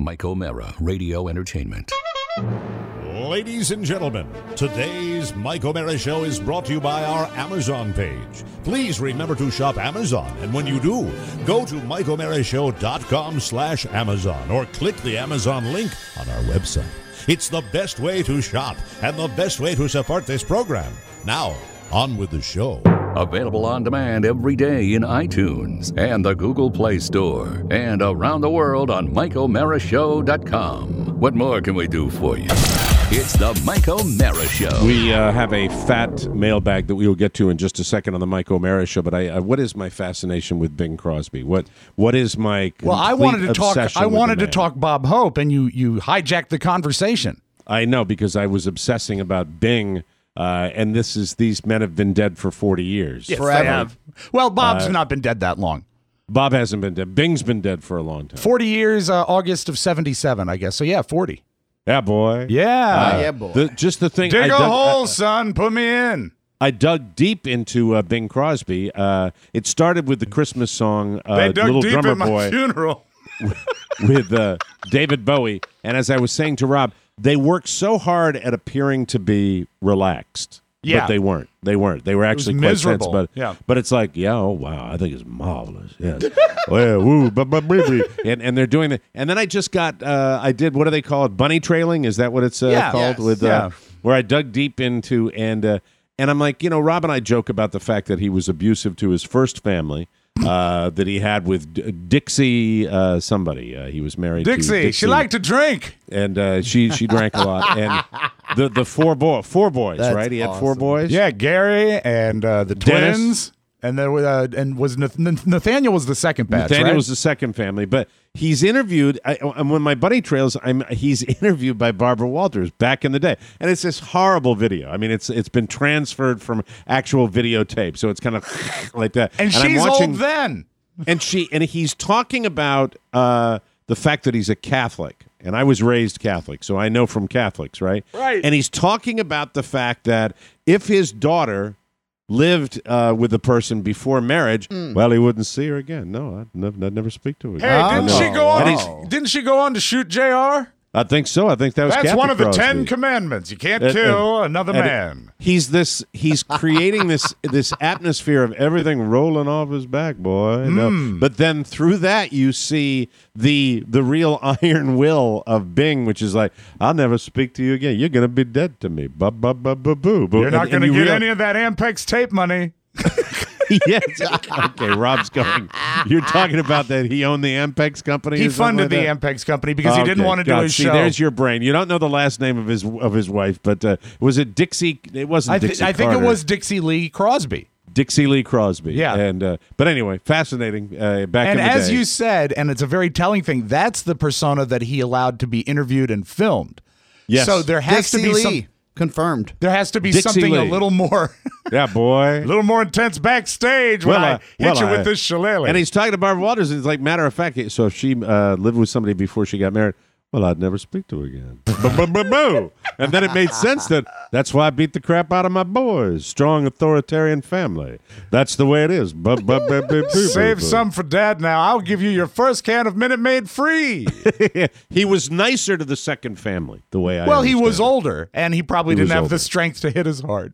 Mike O'Mara, Radio Entertainment. Ladies and gentlemen, today's Mike O'Mara Show is brought to you by our Amazon page. Please remember to shop Amazon, and when you do, go to MikeO'MaraShow.com/Amazon or click the Amazon link on our website. It's the best way to shop and the best way to support this program. Now, on with the show. Available on demand every day in iTunes and the Google Play Store and around the world on MikeO'MaraShow.com. What more can we do for you? It's the Mike O'Mara Show. We have a fat mailbag that we will get to in just a second on the Mike O'Mara Show. But what is my fascination with Bing Crosby? What is my I wanted to talk. obsession I with wanted the to man? talk Bob Hope, and you hijacked the conversation. I know, because I was obsessing about Bing, and these men have been dead for 40 years. Yes, they have. Well, Bob's not been dead that long. Bob hasn't been dead. Bing's been dead for a long time. 40 years, August of '77, I guess. So yeah, 40. Yeah, boy. Yeah. Yeah, boy. Just the thing. Dig a hole, son. Put me in. I dug deep into Bing Crosby. It started with the Christmas song They dug Little deep Drummer in my Boy funeral. with David Bowie. And as I was saying to Rob, they worked so hard at appearing to be relaxed. Yeah. But they weren't. They were actually quite tense. miserable. But it's like, oh, wow, I think it's marvelous. Yeah. Well, woo, and they're doing it. And then I just got, I did, what do they call it? Bunny trailing? Is that what it's called? Yes. With where I dug deep into, and I'm like, Rob and I joke about the fact that he was abusive to his first family. That he had with Dixie somebody. He was married to Dixie. She liked to drink. and she drank a lot. And the four boys, That's right? He had awesome. 4 boys. Yeah, Gary and the Dennis. twins. And there was Nathaniel was the second batch, Nathaniel right? was the second family, but he's interviewed. And when my buddy trails, he's interviewed by Barbara Walters back in the day, and it's this horrible video. I mean, it's been transferred from actual videotape, so it's kind of like that. and I'm she's watching, old then. and he's talking about the fact that he's a Catholic, and I was raised Catholic, so I know from Catholics, right? Right. And he's talking about the fact that if his daughter lived with the person before marriage, well, he wouldn't see her again. No, I'd never speak to her again. Hey, didn't No. she go And on? Didn't she go on to shoot Jr.? I think so. I think that was That's Catholic one of the Crosby. 10 commandments. You can't And- kill another and man. He's creating this atmosphere of everything rolling off his back, boy. No. But then through that you see the real iron will of Bing, which is like, I'll never speak to you again. You're gonna be dead to me. Boo. You're not going to get any of that Ampex tape money. Yes. Okay, Rob's going. You're talking about that he owned the Ampex company? He or something funded the like that? Ampex company because he didn't want to do his see, show. There's your brain. You don't know the last name of his wife, but was it Dixie? It wasn't Dixie I think it Carter. was Dixie Lee Crosby. Dixie Lee Crosby. Yeah. And but anyway, fascinating. Back And in the as day. you said, and it's a very telling thing, that's the persona that he allowed to be interviewed and filmed. Yes. So there has Dixie to be Lee. Confirmed. there has to be Dixie something a Lee. little more Yeah, boy. a little more intense backstage when I hit you with this shillelagh. And he's talking to Barbara Walters. And it's like, matter of fact, so if she lived with somebody before she got married, well, I'd never speak to her again. Boo. And then it made sense that's why I beat the crap out of my boys. Strong authoritarian family. That's the way it is. Save some for Dad now. I'll give you your first can of Minute Maid free. He was nicer to the second family, the way I Well, he was understand it. older, and he probably He didn't was have older. the strength to hit as hard.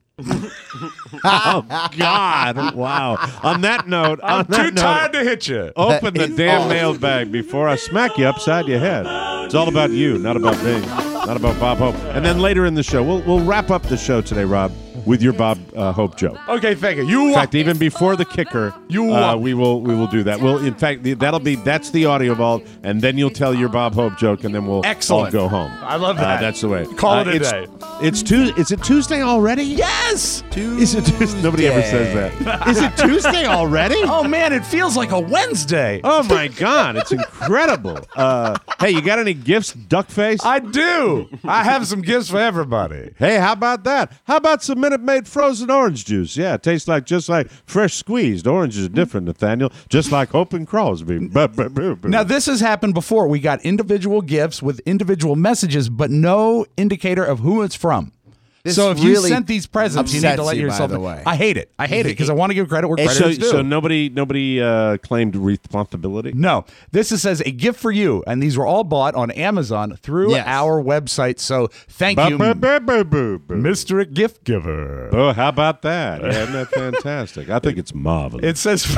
Oh, God. Wow. On that note, I'm too tired to hit you. open the damn mailbag before I smack you upside your head. It's all about you, not about Bing, not about Bob Hope. And then later in the show, we'll wrap up the show today, Rob, with your Bob Hope joke. Okay, thank you. In fact, even before the kicker, we will do that. Well, in fact, that's the audio vault, and then you'll tell your Bob Hope joke, and then we'll all go home. I love that. That's the way. Call it a day. Is it Tuesday already? Yes. Is it Tuesday? Nobody ever says that. Is it Tuesday already? Oh man, it feels like a Wednesday. Oh my God, it's incredible. Hey, you got any gifts, Duckface? I do. I have some gifts for everybody. Hey, how about that? How about some Minute Maid frozen orange juice? Yeah, it tastes just like fresh squeezed. Oranges are different, Nathaniel. Just like Hope and Crosby. Now, this has happened before. We got individual gifts with individual messages, but no indicator of who it's from. This So if you really sent these presents, you need to upsets let you, by yourself. the way. I hate it. I hate it because I want to give credit where credit is due. So nobody claimed responsibility? No, this says a gift for you, and these were all bought on Amazon through Yes. our website. So thank you, Mr. Gift Giver. Oh, how about that? Yeah, isn't that fantastic? I think it's marvelous. It says,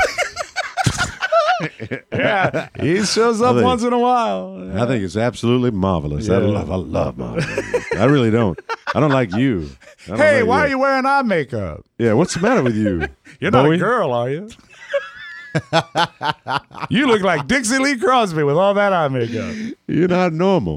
yeah, he shows up once in a while. I think it's absolutely marvelous. I love marvelous. I really don't. I don't like you. I don't Hey, like why are you wearing eye makeup? Yeah, what's the matter with you? You're not Bowie? a girl, are you? You look like Dixie Lee Crosby with all that eye makeup. You're not normal.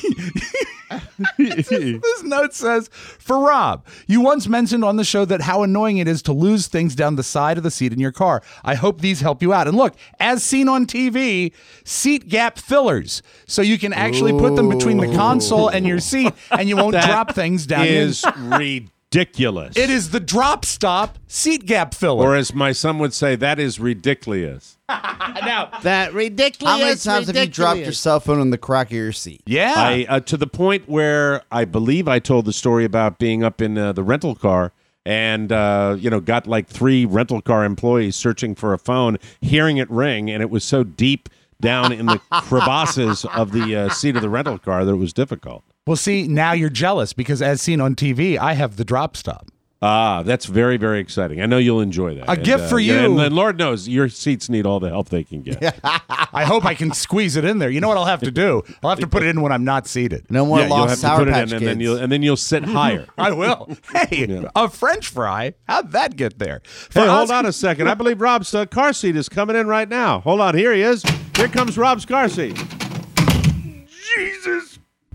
This note says, for Rob, you once mentioned on the show that how annoying it is to lose things down the side of the seat in your car. I hope these help you out. And look, as seen on TV, seat gap fillers. So you can actually put them between the console and your seat, and you won't drop things down. Is ridiculous. It is the drop stop seat gap filler. Or as my son would say, that is ridiculous. Now, That ridiculous. How many times have you dropped your cell phone in the crack of your seat? yeah. I to the point where I believe I told the story about being up in the rental car and got like 3 rental car employees searching for a phone, hearing it ring, and it was so deep down in the crevasses of the seat of the rental car that it was difficult. Well, see, now you're jealous because as seen on TV, I have the drop stop. Ah, that's very, very exciting. I know you'll enjoy that. A gift for you. And Lord knows your seats need all the help they can get. I hope I can squeeze it in there. You know what I'll have to do? I'll have to put it in when I'm not seated. No more Yeah, you'll lost have to Sour put it Patch in, Kids. and then you'll sit higher. I will. Hey, a French fry? How'd that get there? For Hey, hold us- on a second. I believe Rob's car seat is coming in right now. Hold on. Here he is. Here comes Rob's car seat. Jesus.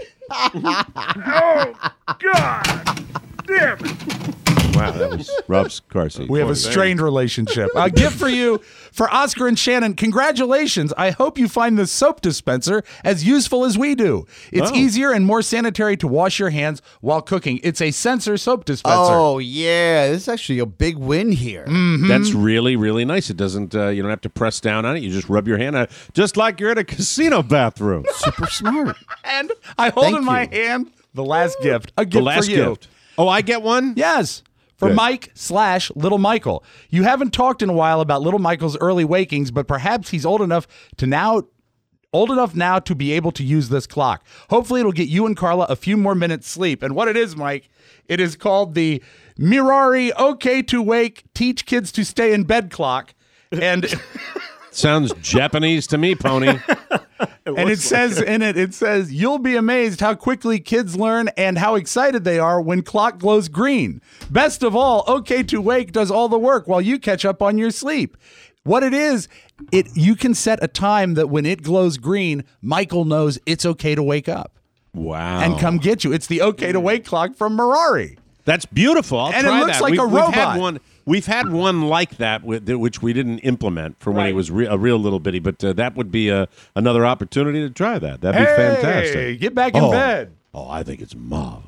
Oh, God. Damn it. Wow, that was Rob's car seat. We have a strained relationship. A gift for you, for Oscar and Shannon. Congratulations. I hope you find this soap dispenser as useful as we do. It's easier and more sanitary to wash your hands while cooking. It's a sensor soap dispenser. Oh, yeah. This is actually a big win here. That's really, really nice. It doesn't, you don't have to press down on it. You just rub your hand on it, just like you're in a casino bathroom. Super smart. And I hold Thank in my you. hand the last gift. A gift The last for you. gift. Oh, I get one? Yes. For Good. Mike/Little Michael. You haven't talked in a while about Little Michael's early wakings, but perhaps he's old enough now to be able to use this clock. Hopefully it'll get you and Carla a few more minutes sleep. And what it is, Mike, it is called the Mirari OK to Wake Teach Kids to Stay in Bed clock. And Sounds Japanese to me, Pony. and it says in it says, you'll be amazed how quickly kids learn and how excited they are when clock glows green. Best of all, OK to Wake does all the work while you catch up on your sleep. What it is, you can set a time that when it glows green, Michael knows it's okay to wake up Wow. and come get you. It's the OK to Wake clock from Mirari. That's beautiful. I'll And it try looks that. like a robot. We've had one like that, which we didn't implement for when he was a real little bitty, but that would be another opportunity to try that. That'd be fantastic. Hey, get back in bed. Oh, I think it's marvelous.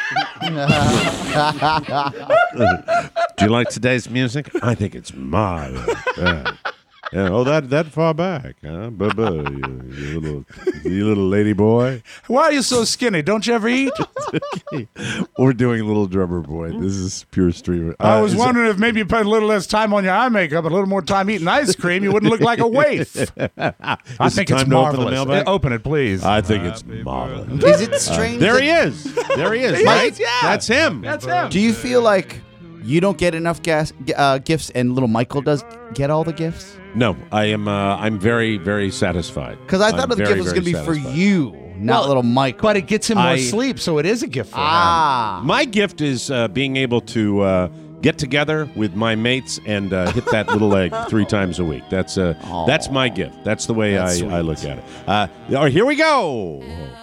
Do you like today's music? I think it's marvelous. Yeah. Yeah. Oh, that far back, huh? You little lady boy. Why are you so skinny? Don't you ever eat? We're doing Little Drummer Boy. This is pure streamer. I was wondering if maybe you put a little less time on your eye makeup and a little more time eating ice cream, you wouldn't look like a waif. I think it's time to open the marvelous. mailbag? Open it, please. I think it's marvelous. Is it strange? There that- he is. There he is. He Right? is, yeah. That's him. That's him. Do you feel like you don't get enough gifts and little Michael does get all the gifts? No, I am. I'm very, very satisfied. Because I thought I'm the very, gift was very going to be for satisfied. you, not little Michael. But it gets him more I- sleep, so it is a gift for him. My gift is being able to get together with my mates and hit that little egg 3 times a week. That's my gift. That's the way I look at it. All right, here we go.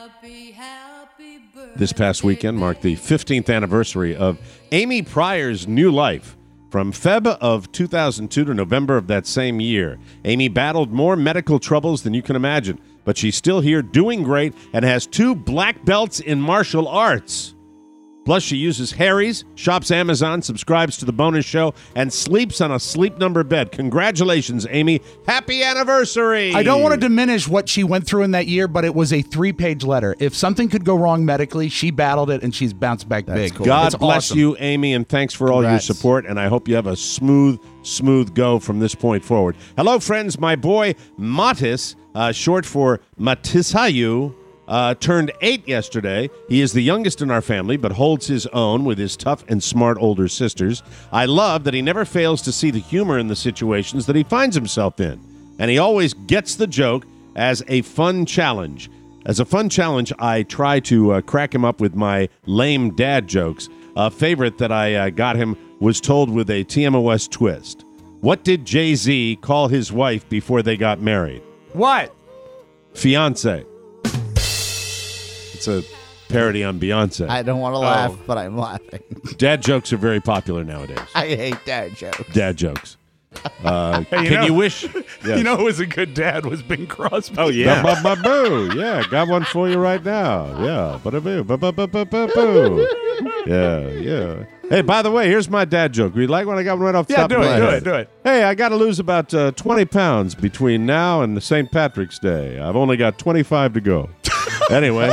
This past weekend marked the 15th anniversary of Amy Pryor's new life. From Feb of 2002 to November of that same year, Amy battled more medical troubles than you can imagine, but she's still here doing great and has 2 black belts in martial arts. Plus, she uses Harry's, shops Amazon, subscribes to the bonus show, and sleeps on a Sleep Number bed. Congratulations, Amy. Happy anniversary. I don't want to diminish what she went through in that year, but it was a 3-page letter. If something could go wrong medically, she battled it, and she's bounced back big. cool. God It's bless awesome. you, Amy, and thanks for all your Congrats. support, and I hope you have a smooth go from this point forward. Hello, friends. My boy, Matis, short for Matisayu, turned 8 yesterday. He is the youngest in our family, but holds his own with his tough and smart older sisters. I love that he never fails to see the humor in the situations that he finds himself in, and he always gets the joke as a fun challenge. As a fun challenge, I try to crack him up with my lame dad jokes. A favorite that I got him was told with a TMOS twist. What did Jay-Z call his wife before they got married? What? Fiance. It's a parody on Beyonce. I don't want to laugh, but I'm laughing. Dad jokes are very popular nowadays. I hate dad jokes. Dad jokes. Can You wish? Yes. You know who was a good dad was Bing Crosby. Oh, yeah. Ba-ba-ba-boo. Yeah, got one for you right now. Yeah. Ba-da-boo. Ba-ba-ba-ba-boo. Yeah. Hey, by the way, here's my dad joke. You like when I got one right off the top of my head? do it. Hey, I got to lose about 20 pounds between now and St. Patrick's Day. I've only got 25 to go. Anyway,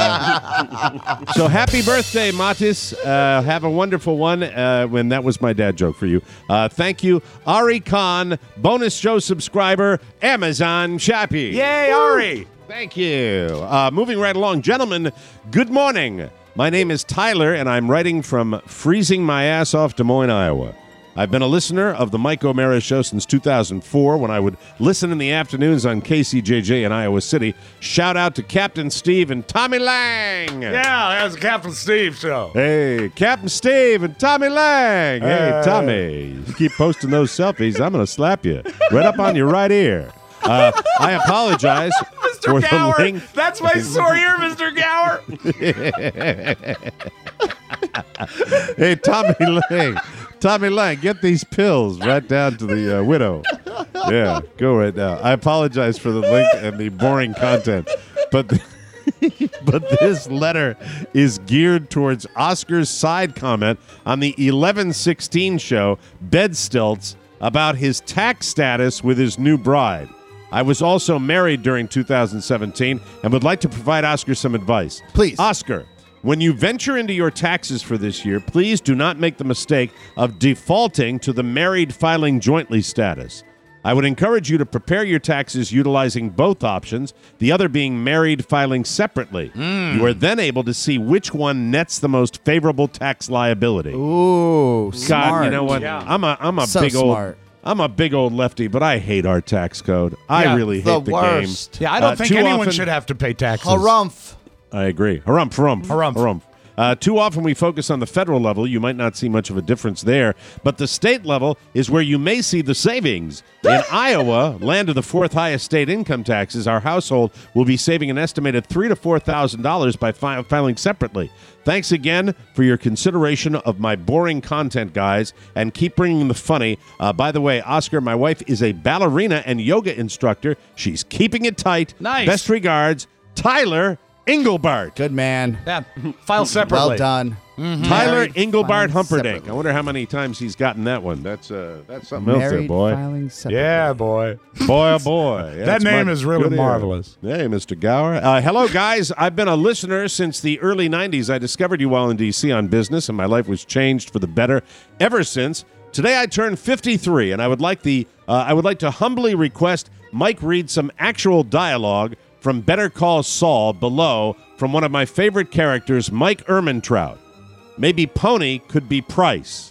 so happy birthday, Matis. Have a wonderful one. When that was my dad joke for you. Thank you, Ari Khan, bonus show subscriber, Amazon Chappie. Yay, Ari. Thank you. Moving right along, gentlemen, good morning. My name is Tyler, and I'm writing from freezing my ass off Des Moines, Iowa. I've been a listener of the Mike O'Mara Show since 2004 when I would listen in the afternoons on KCJJ in Iowa City. Shout out to Captain Steve and Tommy Lang. Yeah, that's the Captain Steve show. Hey, Captain Steve and Tommy Lang. Hey, Tommy, you keep posting those selfies, I'm going to slap you right up on your right ear. I apologize for Mr. Gower. the link. That's my sore ear, Mr. Gower. Hey, Tommy Lang, get these pills right down to the widow. Yeah, go right now. I apologize for the link and the boring content, but but this letter is geared towards Oscar's side comment on the 11/16 show, Bed Stilts, about his tax status with his new bride. I was also married during 2017 and would like to provide Oscar some advice. Please. Oscar, when you venture into your taxes for this year, please do not make the mistake of defaulting to the married filing jointly status. I would encourage you to prepare your taxes utilizing both options, the other being married filing separately. You are then able to see which one nets the most favorable tax liability. Ooh, God, smart. you know what? Yeah. I'm a So big smart. old I'm a big old lefty, but I hate our tax code. I Yeah, really the hate the worst. game. Yeah, I don't think too anyone often- should have to pay taxes. Harumph. I agree. Harumph. Too often we focus on the federal level. You might not see much of a difference there, but the state level is where you may see the savings. In Iowa, land of the fourth highest state income taxes, our household will be saving an estimated $3,000 to $4,000 by filing separately. Thanks again for your consideration of my boring content, guys, and keep bringing the funny. By the way, Oscar, my wife is a ballerina and yoga instructor. She's keeping it tight. Nice. Best regards, Tyler Engelbart. Good man. Yeah, file separately. Well done. Tyler Married Engelbart filing Humperdinck. separately. I wonder how many times he's gotten that one. That's something else there, Married boy. filing separately. Yeah, boy. Boy, oh boy. Yeah, That that's name my is really good ear. marvelous. Hey, Mr. Gower. Hello, guys. I've been a listener since the early 90s. I discovered you all in D.C. on business, and my life was changed for the better ever since. Today I turned 53, and I would like to humbly request Mike read some actual dialogue from Better Call Saul below from one of my favorite characters, Mike Ehrmantraut. Maybe Pony could be Price.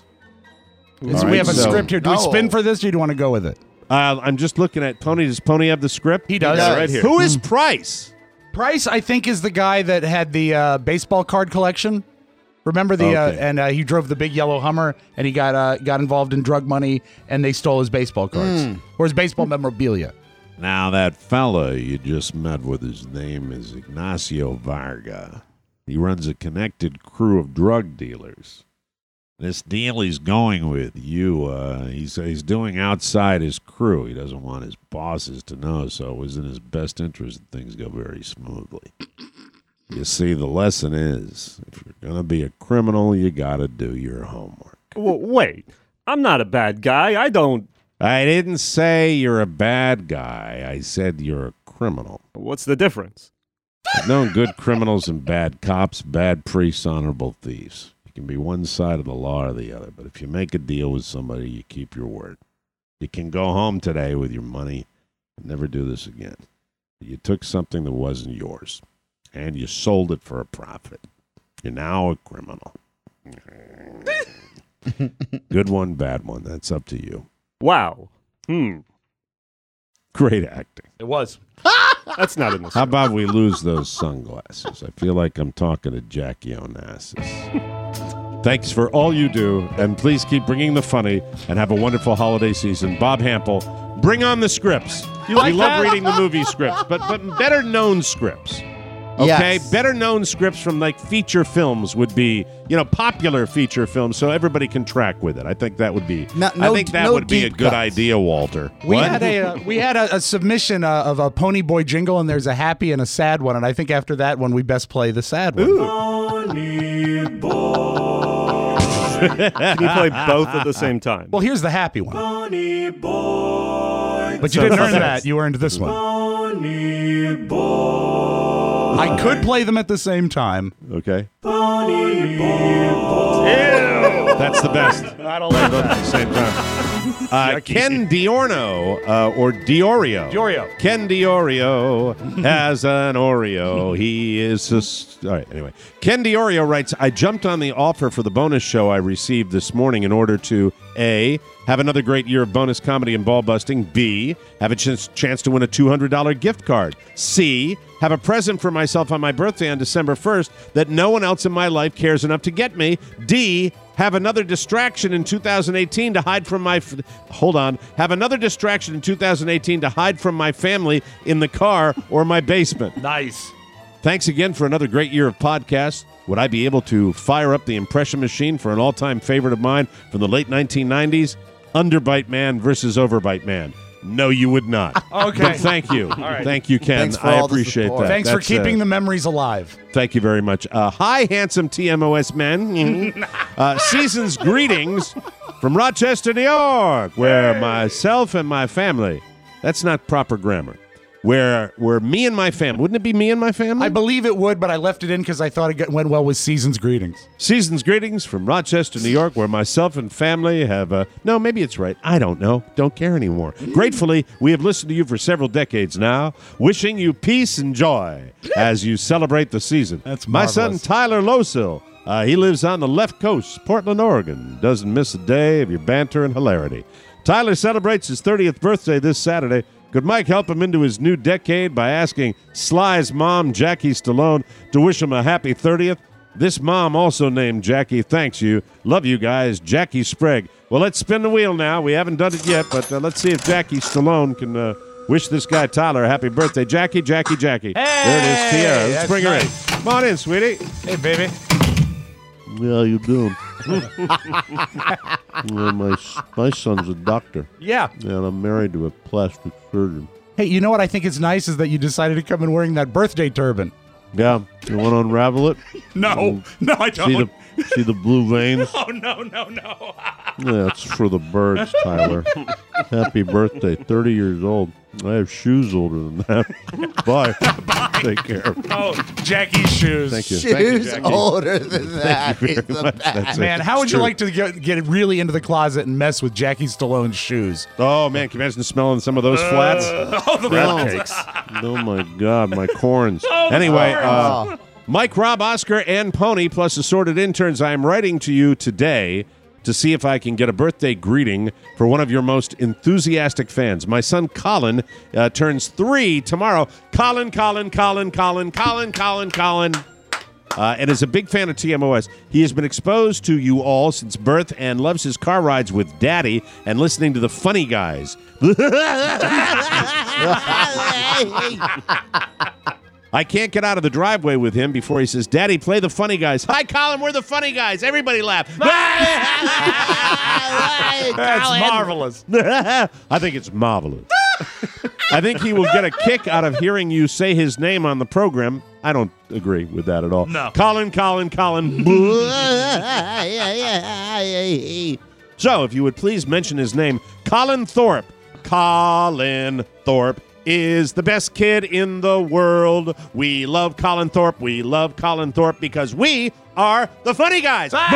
So we have a so- script here. Do we No. spin for this, or do you want to go with it? I'm just looking at Pony. Does Pony have the script? He does. does. Right here. Who is Price? Price, I think, is the guy that had the baseball card collection. Remember the Okay. and he drove the big yellow Hummer, and he got involved in drug money, and they stole his baseball cards or his baseball memorabilia. Now, that fella you just met with, his name is Ignacio Varga. He runs a connected crew of drug dealers. This deal he's going with, he's doing outside his crew. He doesn't want his bosses to know, so it was in his best interest that things go very smoothly. You see, the lesson is, if you're gonna be a criminal, you gotta do your homework. Wait, I'm not a bad guy. I didn't say you're a bad guy. I said you're a criminal. What's the difference? I've known good criminals and bad cops, bad priests, honorable thieves. You can be one side of the law or the other, but if you make a deal with somebody, you keep your word. You can go home today with your money and never do this again. You took something that wasn't yours, and you sold it for a profit. You're now a criminal. Good one, bad one. That's up to you. Wow. Great acting. It was. That's not in the How about we lose those sunglasses? I feel like I'm talking to Jackie Onassis. Thanks for all you do, and please keep bringing the funny, and have a wonderful holiday season. Bob Hampel, bring on the scripts. We love reading the movie scripts, but better known scripts. Okay, Yes. better known scripts from like feature films would be, popular feature films, so everybody can track with it. I think that would be. I think that would be a deep good cuts. idea, Walter. We What? had a submission of a Pony Boy jingle, and there's a happy and a sad one, and I think after that one we best play the sad one. Can you play both at the same time? Well, here's the happy one. But you didn't earn that. You earned this one. I could play them at the same time. Okay. That's the best. I don't like that. At the same time. Ken Diorno, or Diorio. Diorio. Ken Diorio has an Oreo. He is all right, anyway. Ken Diorio writes, I jumped on the offer for the bonus show I received this morning in order to, A, have another great year of bonus comedy and ball busting, B, have a chance to win a $200 gift card, C, have a present for myself on my birthday on December 1st that no one else in my life cares enough to get me, D, have another distraction in 2018 to hide from my have another distraction in 2018 to hide from my family in the car or my basement. Nice. Thanks again for another great year of podcasts. Would I be able to fire up the impression machine for an all-time favorite of mine from the late 1990s? Underbite Man versus Overbite Man. No, you would not. Okay. But thank you. All right. Thank you, Ken. Thanks for I all the appreciate support. that. Thanks for That's, keeping the memories alive. Thank you very much. Hi, handsome TMOS men. Season's greetings from Rochester, New York, where myself and my family, that's not proper grammar, where me and my family, wouldn't it be me and my family? I believe it would, but I left it in because I thought it went well with Season's greetings. Season's greetings from Rochester, New York, where myself and family have, no, maybe it's right. I don't know. Don't care anymore. Gratefully, we have listened to you for several decades now, wishing you peace and joy as you celebrate the season. That's my son, marvelous. Tyler Losil. He lives on the left coast, Portland, Oregon. Doesn't miss a day of your banter and hilarity. Tyler celebrates his 30th birthday this Saturday. Could Mike help him into his new decade by asking Sly's mom, Jackie Stallone, to wish him a happy 30th? This mom also named Jackie. Thanks you. Love you guys. Jackie Sprague. Well, let's spin the wheel now. We haven't done it yet, but let's see if Jackie Stallone can wish this guy Tyler a happy birthday. Jackie. There it is, Tiara. Let's that's bring her nice. in. Come on in, sweetie. Hey, baby. How you doing? My son's a doctor, Yeah. and I'm married to a plastic surgeon. Hey, you know what I think is nice is that you decided to come in wearing that birthday turban. Yeah, you want to unravel it? No, I don't. See the blue veins? Oh, no. Yeah, it's for the birds, Tyler. Happy birthday, 30 years old. I have shoes older than that. Bye. Take care. Oh, Jackie's shoes. Thank you. Thank you, Shoes Jackie. older than that. Thank you It's very the much. best. That's it. Man, how would It's you true. like to get really into the closet and mess with Jackie Stallone's shoes? Oh, man, can you imagine smelling some of those flats? Oh, the Oh, my God, my corns. Anyway, Mike, Rob, Oscar, and Pony, plus assorted interns, I am writing to you today to see if I can get a birthday greeting for one of your most enthusiastic fans. My son Colin turns 3 tomorrow. Colin. And is a big fan of TMOS. He has been exposed to you all since birth and loves his car rides with Daddy and listening to the Funny Guys. I can't get out of the driveway with him before he says, Daddy, play the Funny Guys. Hi, Colin, we're the Funny Guys. Everybody laugh. That's marvelous. I think it's marvelous. I think he will get a kick out of hearing you say his name on the program. I don't agree with that at all. No. Colin. So, if you would please mention his name, Colin Thorpe. Colin Thorpe is the best kid in the world. We love Colin Thorpe. We love Colin Thorpe because we are the funny guys. Take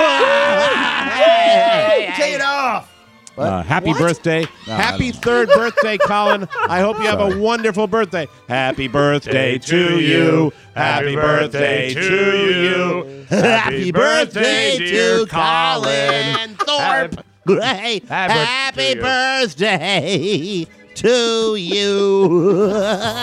it off. Happy birthday. Happy third birthday, Colin. I hope you have a wonderful birthday. Happy birthday to you. Happy birthday to you. Happy birthday to Colin Thorpe. Happy birthday to you.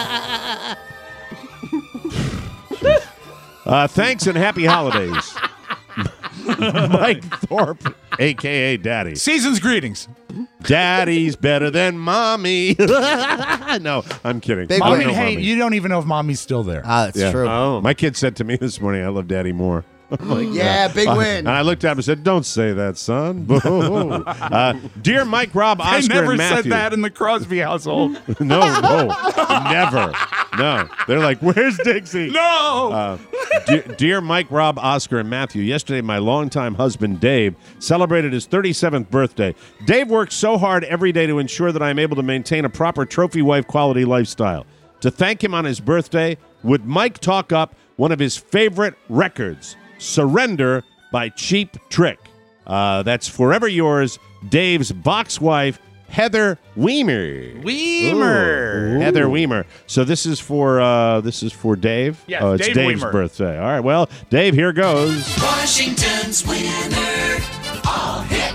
Thanks and happy holidays. Mike Thorpe, a.k.a. Daddy. Season's greetings. Daddy's better than Mommy. No, I'm kidding. Big I don't Mommy, know hey, Mommy. you don't even know if Mommy's still there. That's Yeah. true. Oh. My kid said to me this morning, I love Daddy more. I'm like, Yeah, big win. And I looked at him and said, don't say that, son. Boo. Dear Mike, Rob, I Oscar, never and Matthew. said that in the Crosby household. No, never. No. They're like, where's Dixie? No. Dear Mike, Rob, Oscar, and Matthew, yesterday my longtime husband, Dave, celebrated his 37th birthday. Dave works so hard every day to ensure that I am able to maintain a proper trophy wife quality lifestyle. To thank him on his birthday, would Mike talk up one of his favorite records, Surrender by Cheap Trick? That's forever yours, Dave's box wife, Heather Weimer. Weimer. Heather Weimer. So this is for Dave. Yes, it's Dave Dave's Weimer. birthday. All right. Well, Dave, here goes. Washington's winner, all hit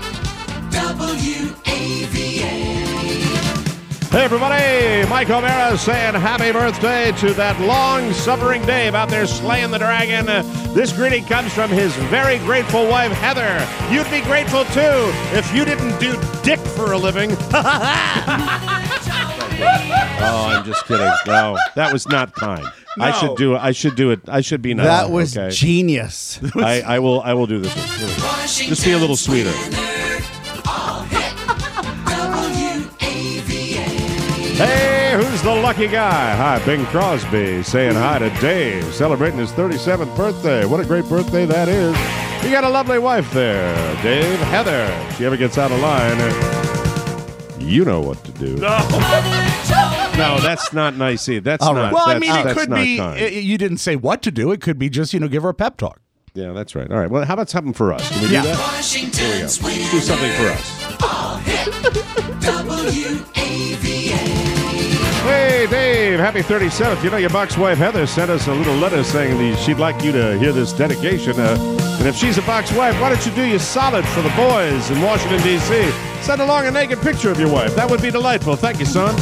WAVA. Hey, everybody. Mike O'Mara saying happy birthday to that long-suffering Dave out there slaying the dragon. This greeting comes from his very grateful wife, Heather. You'd be grateful, too, if you didn't do dick for a living. Oh, I'm just kidding. No, that was not kind. No. I should do it. I should be nice. That was okay? genius. I will do this one. Here we go. Just be a little sweeter. Hey, who's the lucky guy? Hi, Bing Crosby saying hi to Dave, celebrating his 37th birthday. What a great birthday that is. You got a lovely wife there, Dave. Heather, if she ever gets out of line, you know what to do. No, that's not nice either. That's All not. right. Well, I that's- mean, it that's could not be. kind. You didn't say what to do. It could be just, give her a pep talk. Yeah, that's right. All right. Well, how about something for us? Can we do that? Here we go. Let's do something for us. Hey, Dave, happy 37th. You know, your box wife, Heather, sent us a little letter saying she'd like you to hear this dedication. And if she's a box wife, why don't you do your solid for the boys in Washington, D.C.? Send along a naked picture of your wife. That would be delightful. Thank you, son.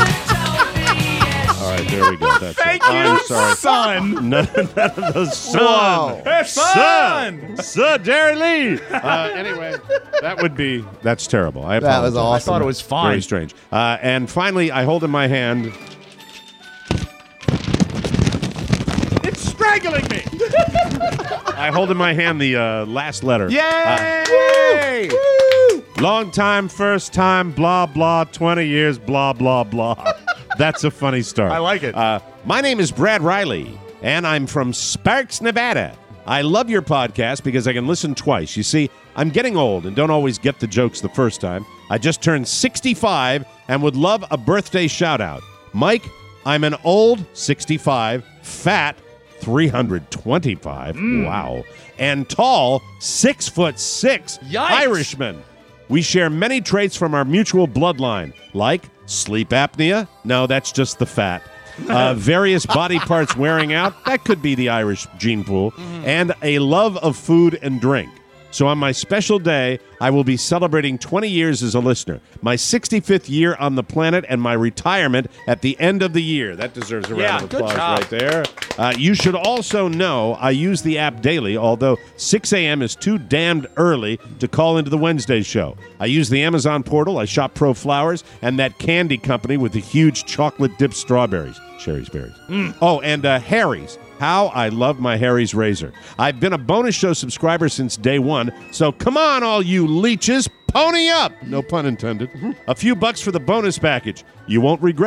All right, there we go. That's Thank it. you, I'm sorry. son. None of those son. Whoa. Hey, son. Son, Jerry Lee. Anyway, that's terrible. I apologize. That was I awesome. thought it was fine. Very strange. And finally, I hold in my hand. It's strangling me. I hold in my hand the last letter. Yay! Long time, first time, blah, blah, 20 years, blah, blah, blah. That's a funny start. I like it. My name is Brad Riley, and I'm from Sparks, Nevada. I love your podcast because I can listen twice. You see, I'm getting old and don't always get the jokes the first time. I just turned 65 and would love a birthday shout-out. Mike, I'm an old 65, fat 325, wow, and tall 6'6" Yikes. Irishman. We share many traits from our mutual bloodline, like sleep apnea. No, that's just the fat. Various body parts wearing out. That could be the Irish gene pool. And a love of food and drink. So on my special day, I will be celebrating 20 years as a listener, my 65th year on the planet, and my retirement at the end of the year. That deserves a round of good applause job. right there. You should also know I use the app daily, although 6 a.m. is too damned early to call into the Wednesday show. I use the Amazon portal, I shop Pro Flowers, and that candy company with the huge chocolate-dipped strawberries. Sherry's Berries. Oh, and Harry's. How I love my Harry's razor. I've been a bonus show subscriber since day one, so come on, all you leeches, pony up. No pun intended. A few bucks for the bonus package. You won't regret it.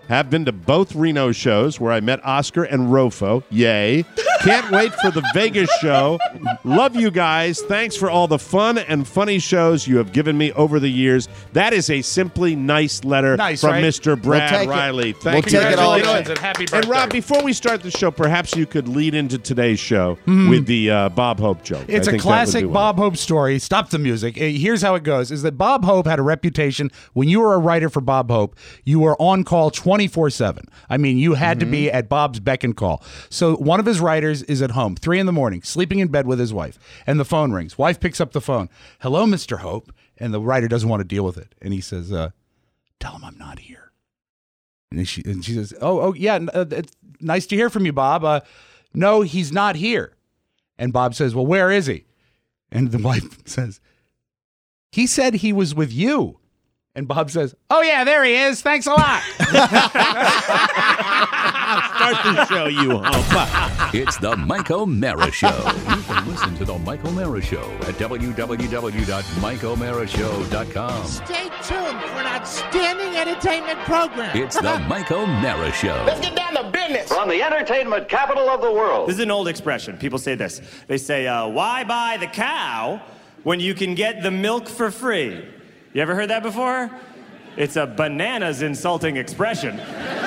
Have been to both Reno shows where I met Oscar and Rofo. Yay. Can't wait for the Vegas show. Love you guys. Thanks for all the fun and funny shows you have given me over the years. That is a simply nice letter from right? Mr. Brad take it. Riley. We'll Thank you. take it all. Congratulations and happy birthday. And Rob, before we start the show, perhaps you could lead into today's show with the Bob Hope joke. It's I a think that would classic do well. Bob Hope story. Stop the music. Here's how it goes, is that Bob Hope had a reputation. When you were a writer for Bob Hope, you were on call 24/7. I mean, you had to be at Bob's beck and call. So one of his writers is at home, 3 a.m, sleeping in bed with his wife, and the phone rings. Wife picks up the phone. Hello, Mr. Hope. And the writer doesn't want to deal with it. And he says, tell him I'm not here. And she says, oh yeah, it's nice to hear from you, Bob. No, he's not here. And Bob says, well, where is he? And the wife says, he said he was with you. And Bob says, oh, yeah, there he is. Thanks a lot. Start the show, you hump. It's the Mike O'Mara Show. You can listen to the Mike O'Mara Show at www.mikeomarashow.com. Stay tuned for an outstanding entertainment program. It's the Mike O'Mara Show. Let's get down to business. From the entertainment capital of the world. This is an old expression. People say this. They say, why buy the cow when you can get the milk for free? You ever heard that before? It's a bananas insulting expression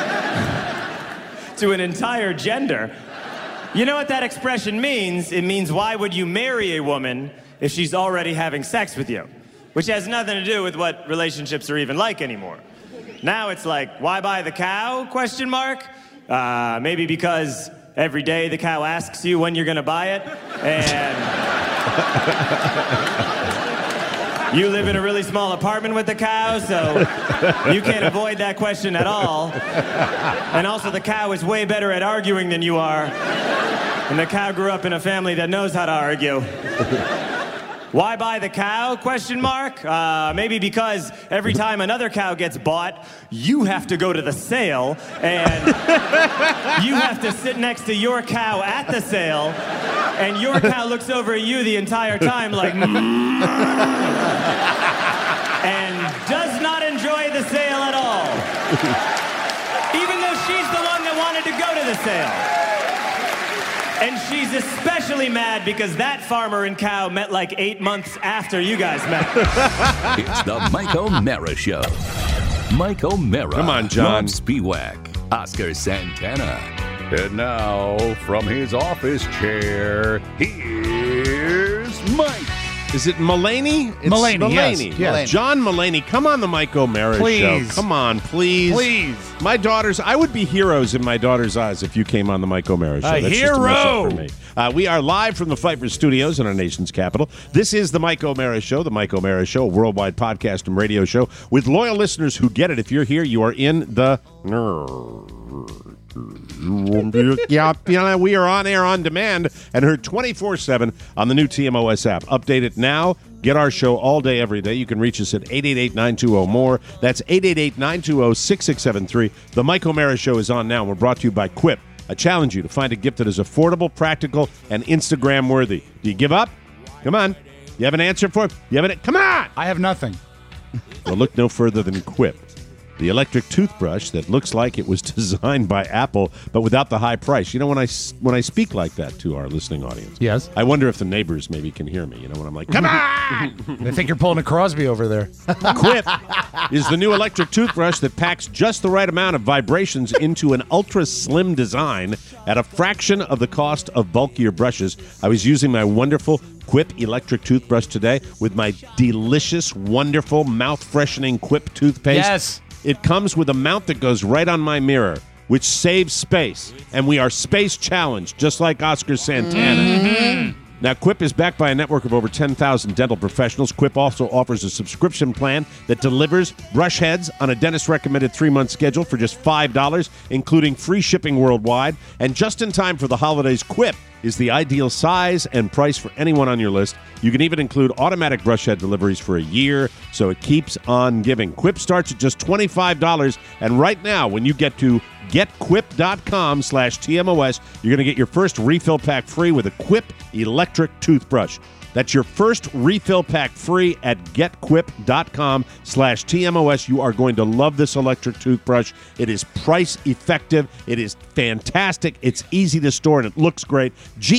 to an entire gender. You know what that expression means? It means, why would you marry a woman if she's already having sex with you? Which has nothing to do with what relationships are even like anymore. Now it's like, why buy the cow, question mark? Maybe because every day the cow asks you when you're gonna buy it, and you live in a really small apartment with the cow, so you can't avoid that question at all. And also, the cow is way better at arguing than you are. And the cow grew up in a family that knows how to argue. Why buy the cow, question mark? Maybe because every time another cow gets bought, you have to go to the sale, and you have to sit next to your cow at the sale, and your cow looks over at you the entire time like, and does not enjoy the sale at all. Even though she's the one that wanted to go to the sale. And she's especially mad because that farmer and cow met like 8 months after you guys met. It's the Mike O'Mara Show. Mike O'Mara. Come on, John. Rob Spiewak. Oscar Santana. And now, from his office chair, here's Mike. Is it Mulaney? It's Mulaney, yes. Yes. John Mulaney, come on the Mike O'Mara Please. Show. Come on, please. Please. My daughters, I would be heroes in my daughter's eyes if you came on the Mike O'Mara Show. A That's just a mess up hero. for me. We are live from the Pfeiffer Studios in our nation's capital. This is the Mike O'Mara Show, a worldwide podcast and radio show with loyal listeners who get it. If you're here, you are in the yeah, we are on air on demand and heard 24/7 on the new TMOS app. Update it now. Get our show all day, every day. You can reach us at 888-920-MORE. That's 888-920-6673. The Mike O'Mara Show is on now, and we're brought to you by Quip. I challenge you to find a gift that is affordable, practical, and Instagram-worthy. Do you give up? Come on. You have an answer for it? You have an... Come on! I have nothing. Well, look no further than Quip. The electric toothbrush that looks like it was designed by Apple, but without the high price. You know, when I speak like that to our listening audience, Yes. I wonder if the neighbors maybe can hear me. You know, when I'm like, come on! They think you're pulling a Crosby over there. Quip is the new electric toothbrush that packs just the right amount of vibrations into an ultra-slim design at a fraction of the cost of bulkier brushes. I was using my wonderful Quip electric toothbrush today with my delicious, wonderful, mouth-freshening Quip toothpaste. Yes. It comes with a mount that goes right on my mirror, which saves space. And we are space challenged, just like Oscar Santana. Mm-hmm. Now, Quip is backed by a network of over 10,000 dental professionals. Quip also offers a subscription plan that delivers brush heads on a dentist-recommended 3-month schedule for just $5, including free shipping worldwide. And just in time for the holidays, Quip is the ideal size and price for anyone on your list. You can even include automatic brush head deliveries for a year, so it keeps on giving. Quip starts at just $25, and right now, when you get to getquip.com/TMOS, you're going to get your first refill pack free with a Quip electric toothbrush. That's your first refill pack free at getquip.com/TMOS. You are going to love this electric toothbrush. It is price effective. It is fantastic. It's easy to store, and it looks great.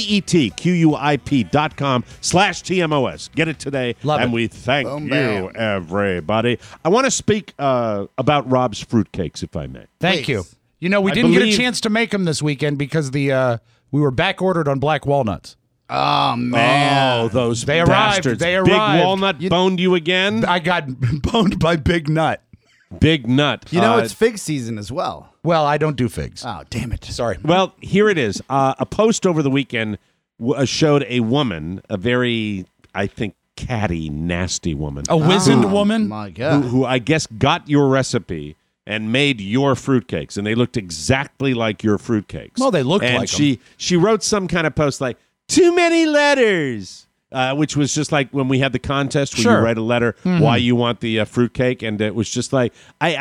GETQUIP.com/TMOS. Get it today. Love and it. we thank Boom, you, bam. everybody. I want to speak about Rob's fruitcakes, if I may. Thank Please. you. You know, we I didn't get a believe- chance to make them this weekend because we were back ordered on black walnuts. Oh, man. Oh, those They arrived. bastards. They Big arrived. Walnut boned you again? I got boned by Big Nut. Big Nut. You know, it's fig season as well. Well, I don't do figs. Oh, damn it. Sorry. Well, here it is. A post over the weekend showed a woman, a very, I think, catty, nasty woman, A wizened woman? My God. who I guess got your recipe and made your fruitcakes, and they looked exactly like your fruitcakes. Well, they looked and like 'em. she wrote some kind of post like, too many letters, which was just like when we had the contest where Sure. you write a letter why you want the fruitcake, and it was just like,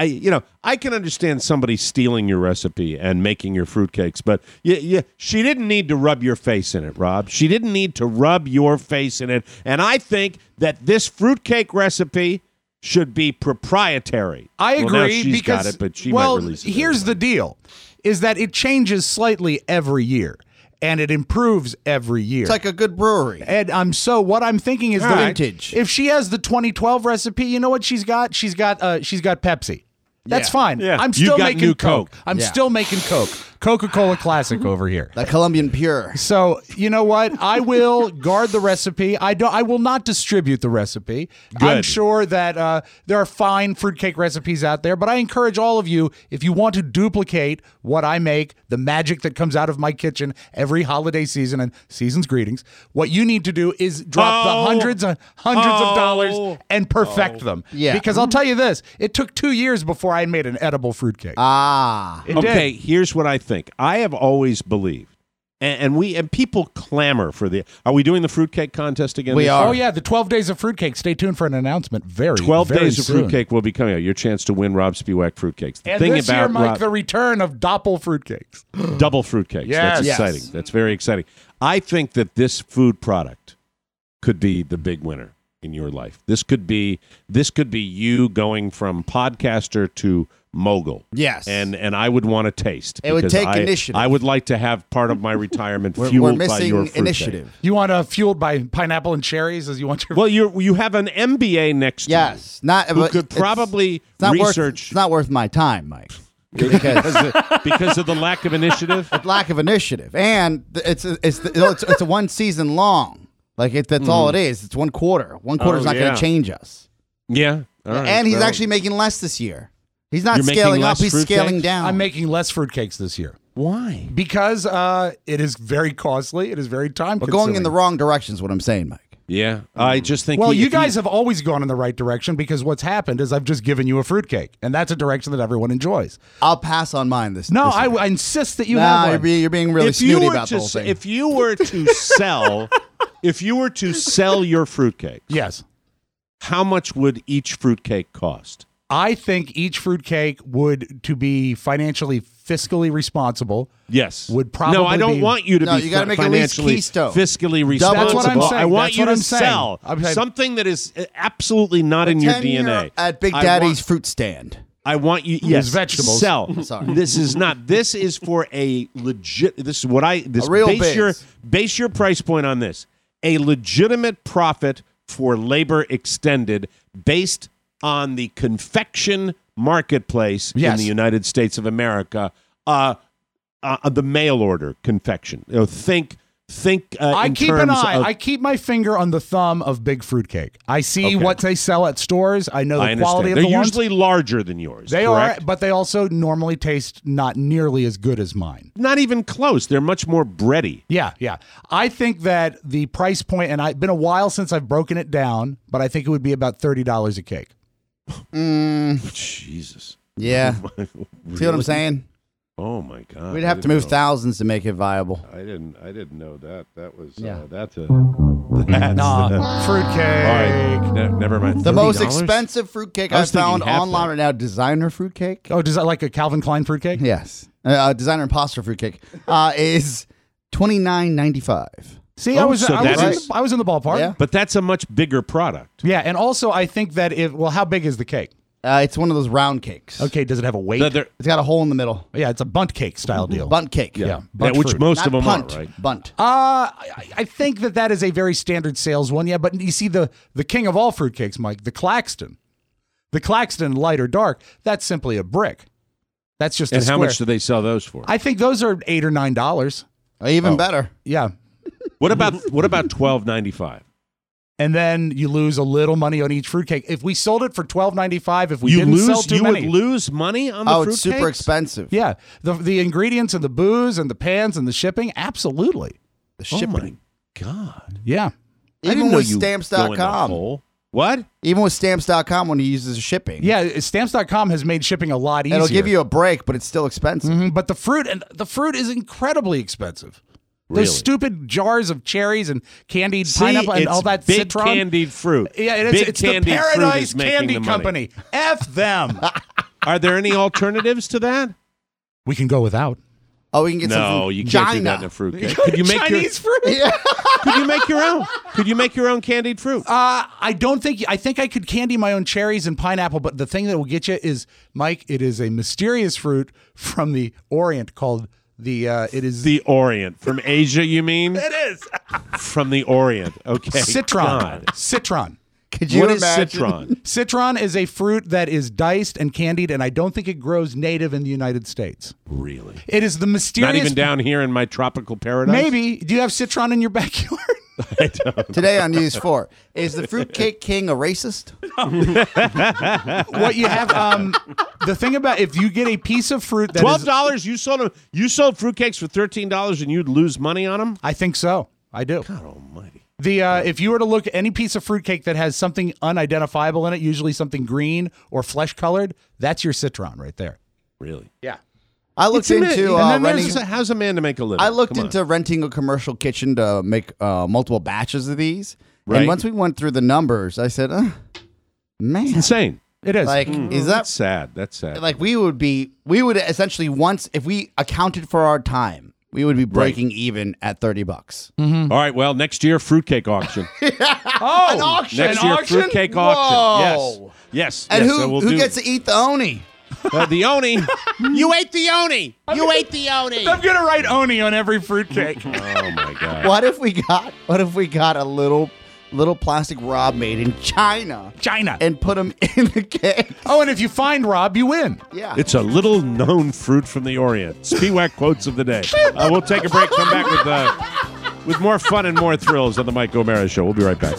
I can understand somebody stealing your recipe and making your fruitcakes, but she didn't need to rub your face in it, Rob. She didn't need to rub your face in it, and I think that this fruitcake recipe should be proprietary. I agree Well, now she's because got it, but she well, might release it. here's the deal: is that it changes slightly every year, and it improves every year. It's like a good brewery. And what I'm thinking is All that right. Vintage. if she has the 2012 recipe, you know what she's got? She's got Pepsi. That's Yeah. fine. Yeah. I'm You've still got making new Coke. Coke. I'm Yeah. still making Coke. Coca-Cola Classic over here. The Colombian Pure. So you know what? I will guard the recipe. I will not distribute the recipe. I'm Good. sure that there are fine fruitcake recipes out there, but I encourage all of you, if you want to duplicate what I make, the magic that comes out of my kitchen every holiday season and season's greetings, what you need to do is drop the hundreds of dollars and perfect them. Yeah. Because I'll tell you this: it took 2 years before I made an edible fruitcake. Ah. It Okay, did. here's what I think. I have always believed, and people clamor for the. Are we doing the fruitcake contest again? We this are. year? Oh yeah, the 12 days of fruitcake. Stay tuned for an announcement. 12 very days of soon. fruitcake will be coming out. Your chance to win Rob Spiewak fruitcakes. The And thing this about year, Mike, Rob, the return of Doppel fruitcakes. double fruitcakes. That's Yes. exciting. That's very exciting. I think that this food product could be the big winner in your life. This could be you going from podcaster to mogul. Yes. And I would want to taste. It would because take I- initiative. I would like to have part of my retirement We're fueled by missing your fruitcake. initiative. You want fueled by pineapple and cherries as you want your. Well, you have an MBA next to Yes. Not. you who but could it's probably not research It's not worth my time, Mike. because of the lack of initiative. Lack of initiative, and it's a one season long. Like that's all it is. It's 1 quarter. 1 quarter is not going yeah. to change us. Yeah. All right. And he's Well, actually making less this year. He's not You're making scaling up. less He's scaling fruitcakes? down. I'm making less fruitcakes this year why? because it is very costly. It is very time. We're going in the wrong direction. Is what I'm saying, Mike. Yeah. I just think. Well, if you guys have always gone in the right direction because what's happened is I've just given you a fruitcake, and that's a direction that everyone enjoys. I'll pass on mine this. No, this I, year. I insist that you Nah, have one. you're being really if you snooty were about to the whole thing. if you were to sell your fruitcake, Yes. how much would each fruitcake cost? I think each fruitcake would, to be financially, fiscally responsible. Yes. Would probably No, I don't be- want you to No, be you gotta make at least financially, Keystone. fiscally That's responsible. what I'm saying. I want That's you what to I'm saying. sell I'm saying- something that is absolutely not in your 10-year DNA. at Big I Daddy's want- fruit stand. I want you. Yes, vegetables. Sell. Sorry. This is not. This is for a legit. This is what I. This A real base your price point on this. A legitimate profit for labor extended, based on the confection marketplace in Yes. the United States of America. The mail order confection. You know, think. I in keep an terms eye. of- I keep my finger on the thumb of Big Fruitcake. I see Okay. what they sell at stores. I know I the quality understand. of They're the ones. usually larger than yours. They correct? are, but they also normally taste not nearly as good as mine. Not even close. They're much more bready. Yeah, yeah. I think that the price point, and it's been a while since I've broken it down, but I think it would be about $30 a cake. Jesus. Yeah. See what I'm saying? Oh my God! We'd have to move thousands to make it viable. I didn't know that. That was Yeah. that's a Fruitcake. all right. Never mind. The most $30? expensive fruitcake I I was thinking found half online that. right now, designer fruitcake. Oh, does that like a Calvin Klein fruitcake? Yes. Designer imposter fruitcake is $29.95. See, Oh, I was so in the ballpark. Yeah. But that's a much bigger product. Yeah, and also I think that how big is the cake? It's one of those round cakes. Okay, does it have a weight? It's got a hole in the middle. Yeah, it's a bunt cake style deal. Bunt cake. Yeah, Which fruit. most Not of them punt, are, right? Bunt. I think that is a very standard sales one. Yeah, but you see the king of all fruitcakes, Mike, the Claxton. The Claxton, light or dark, that's simply a brick. That's just And a how square. much do they sell those for? I think those are $8 or $9. Even better. Yeah. What about $12.95? And then you lose a little money on each fruitcake. If we sold it for $12.95, if we didn't sell too many, would lose money on the Oh, fruitcakes? it's super expensive. yeah, the ingredients and the booze and the pans and the shipping, absolutely. The Oh shipping. my God! Yeah. I didn't Even know with you go in that stamps.com. hole. What? Even with stamps.com when he uses shipping. Yeah, stamps.com has made shipping a lot easier. It'll give you a break, but it's still expensive. Mhm, but the fruit is incredibly expensive. Really? Those stupid jars of cherries and candied pineapple and it's all that big citron. candied fruit. Yeah, Big it's the candied fruit Paradise is making Candy the money. Company. F them. Are there any alternatives to that? We can go without. Oh, we can get some No, from you can't China. do that in a fruitcake. Could you make Chinese fruit? Could you make your own? Could you make your own candied fruit? I think I could candy my own cherries and pineapple, but the thing that will get you is, Mike, it is a mysterious fruit from the Orient called the Orient. From Asia, you mean? It is. From the Orient. Okay. Citron. God. Citron. Could you What is imagine? citron? Citron is a fruit that is diced and candied, and I don't think it grows native in the United States. Really? It is the mysterious. Not even down here in my tropical paradise? Maybe. Do you have citron in your backyard? I don't. Today on News 4, is the fruitcake king a racist? What you have, the thing about if you get a piece of fruit that is, $12? You sold fruitcakes for $13 and you'd lose money on them? I think so. I do. God almighty. If you were to look at any piece of fruitcake that has something unidentifiable in it, usually something green or flesh colored, that's your citron right there. Really? Yeah. I looked And then into there's how's a man to make a living? I looked Come on. into renting a commercial kitchen to make multiple batches of these. Right. And once we went through the numbers, I said, man. It's insane. It is. Like, is that That's sad. That's sad. like we would essentially once, if we accounted for our time, we would be breaking even at $30. All right, well, next year, fruitcake auction. Oh, An auction. Next An year, auction? fruitcake Whoa. auction. Yes. And yes, so we'll who do- gets to eat the oni? the Oni? You ate the Oni. You ate the Oni. I'm gonna write Oni on every fruitcake. Oh my God. What if we got a little plastic Rob made in China and put them in the cake? Oh, and if you find Rob, you win. Yeah. It's a little known fruit from the Orient. Spiewak quotes of the day. We'll take a break. Come back with more fun and more thrills on the Mike O'Mara Show. We'll be right back.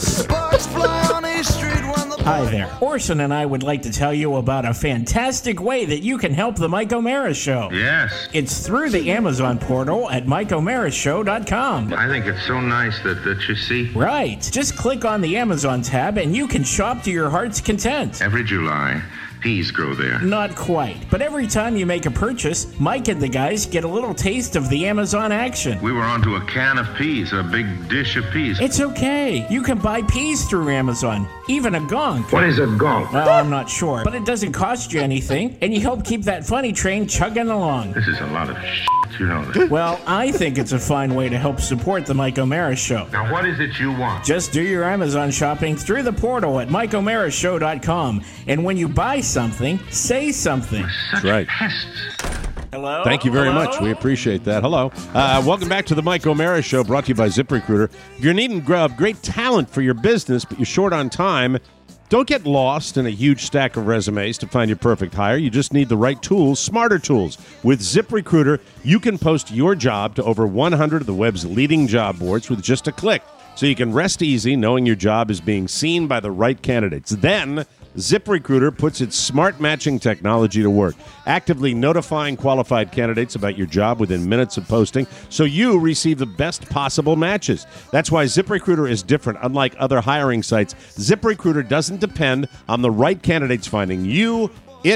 Hi there. Orson and I would like to tell you about a fantastic way that you can help the Mike O'Mara Show. Yes. It's through the Amazon portal at MikeO'MaraShow.com. I think it's so nice that you see. Right. Just click on the Amazon tab and you can shop to your heart's content. Every July, peas grow there. Not quite. But every time you make a purchase, Mike and the guys get a little taste of the Amazon action. We were onto a can of peas, a big dish of peas. It's okay. You can buy peas through Amazon, even a gonk. What is a gonk? Well, I'm not sure, but it doesn't cost you anything, and you help keep that funny train chugging along. This is a lot of shit, you know that. Well, I think it's a fine way to help support the Mike O'Mara Show. Now, what is it you want? Just do your Amazon shopping through the portal at MikeO'MaraShow.com, and when you buy something, say something. That's right. Hello? Thank you very Hello? much. We appreciate that. Hello. Welcome back to the Mike O'Mara Show, brought to you by ZipRecruiter. If you're needing great talent for your business, but you're short on time, don't get lost in a huge stack of resumes to find your perfect hire. You just need the right tools, smarter tools. With ZipRecruiter, you can post your job to over 100 of the web's leading job boards with just a click. So you can rest easy knowing your job is being seen by the right candidates. Then ZipRecruiter puts its smart matching technology to work, actively notifying qualified candidates about your job within minutes of posting, so you receive the best possible matches. That's why ZipRecruiter is different. Unlike other hiring sites, ZipRecruiter doesn't depend on the right candidates finding you. It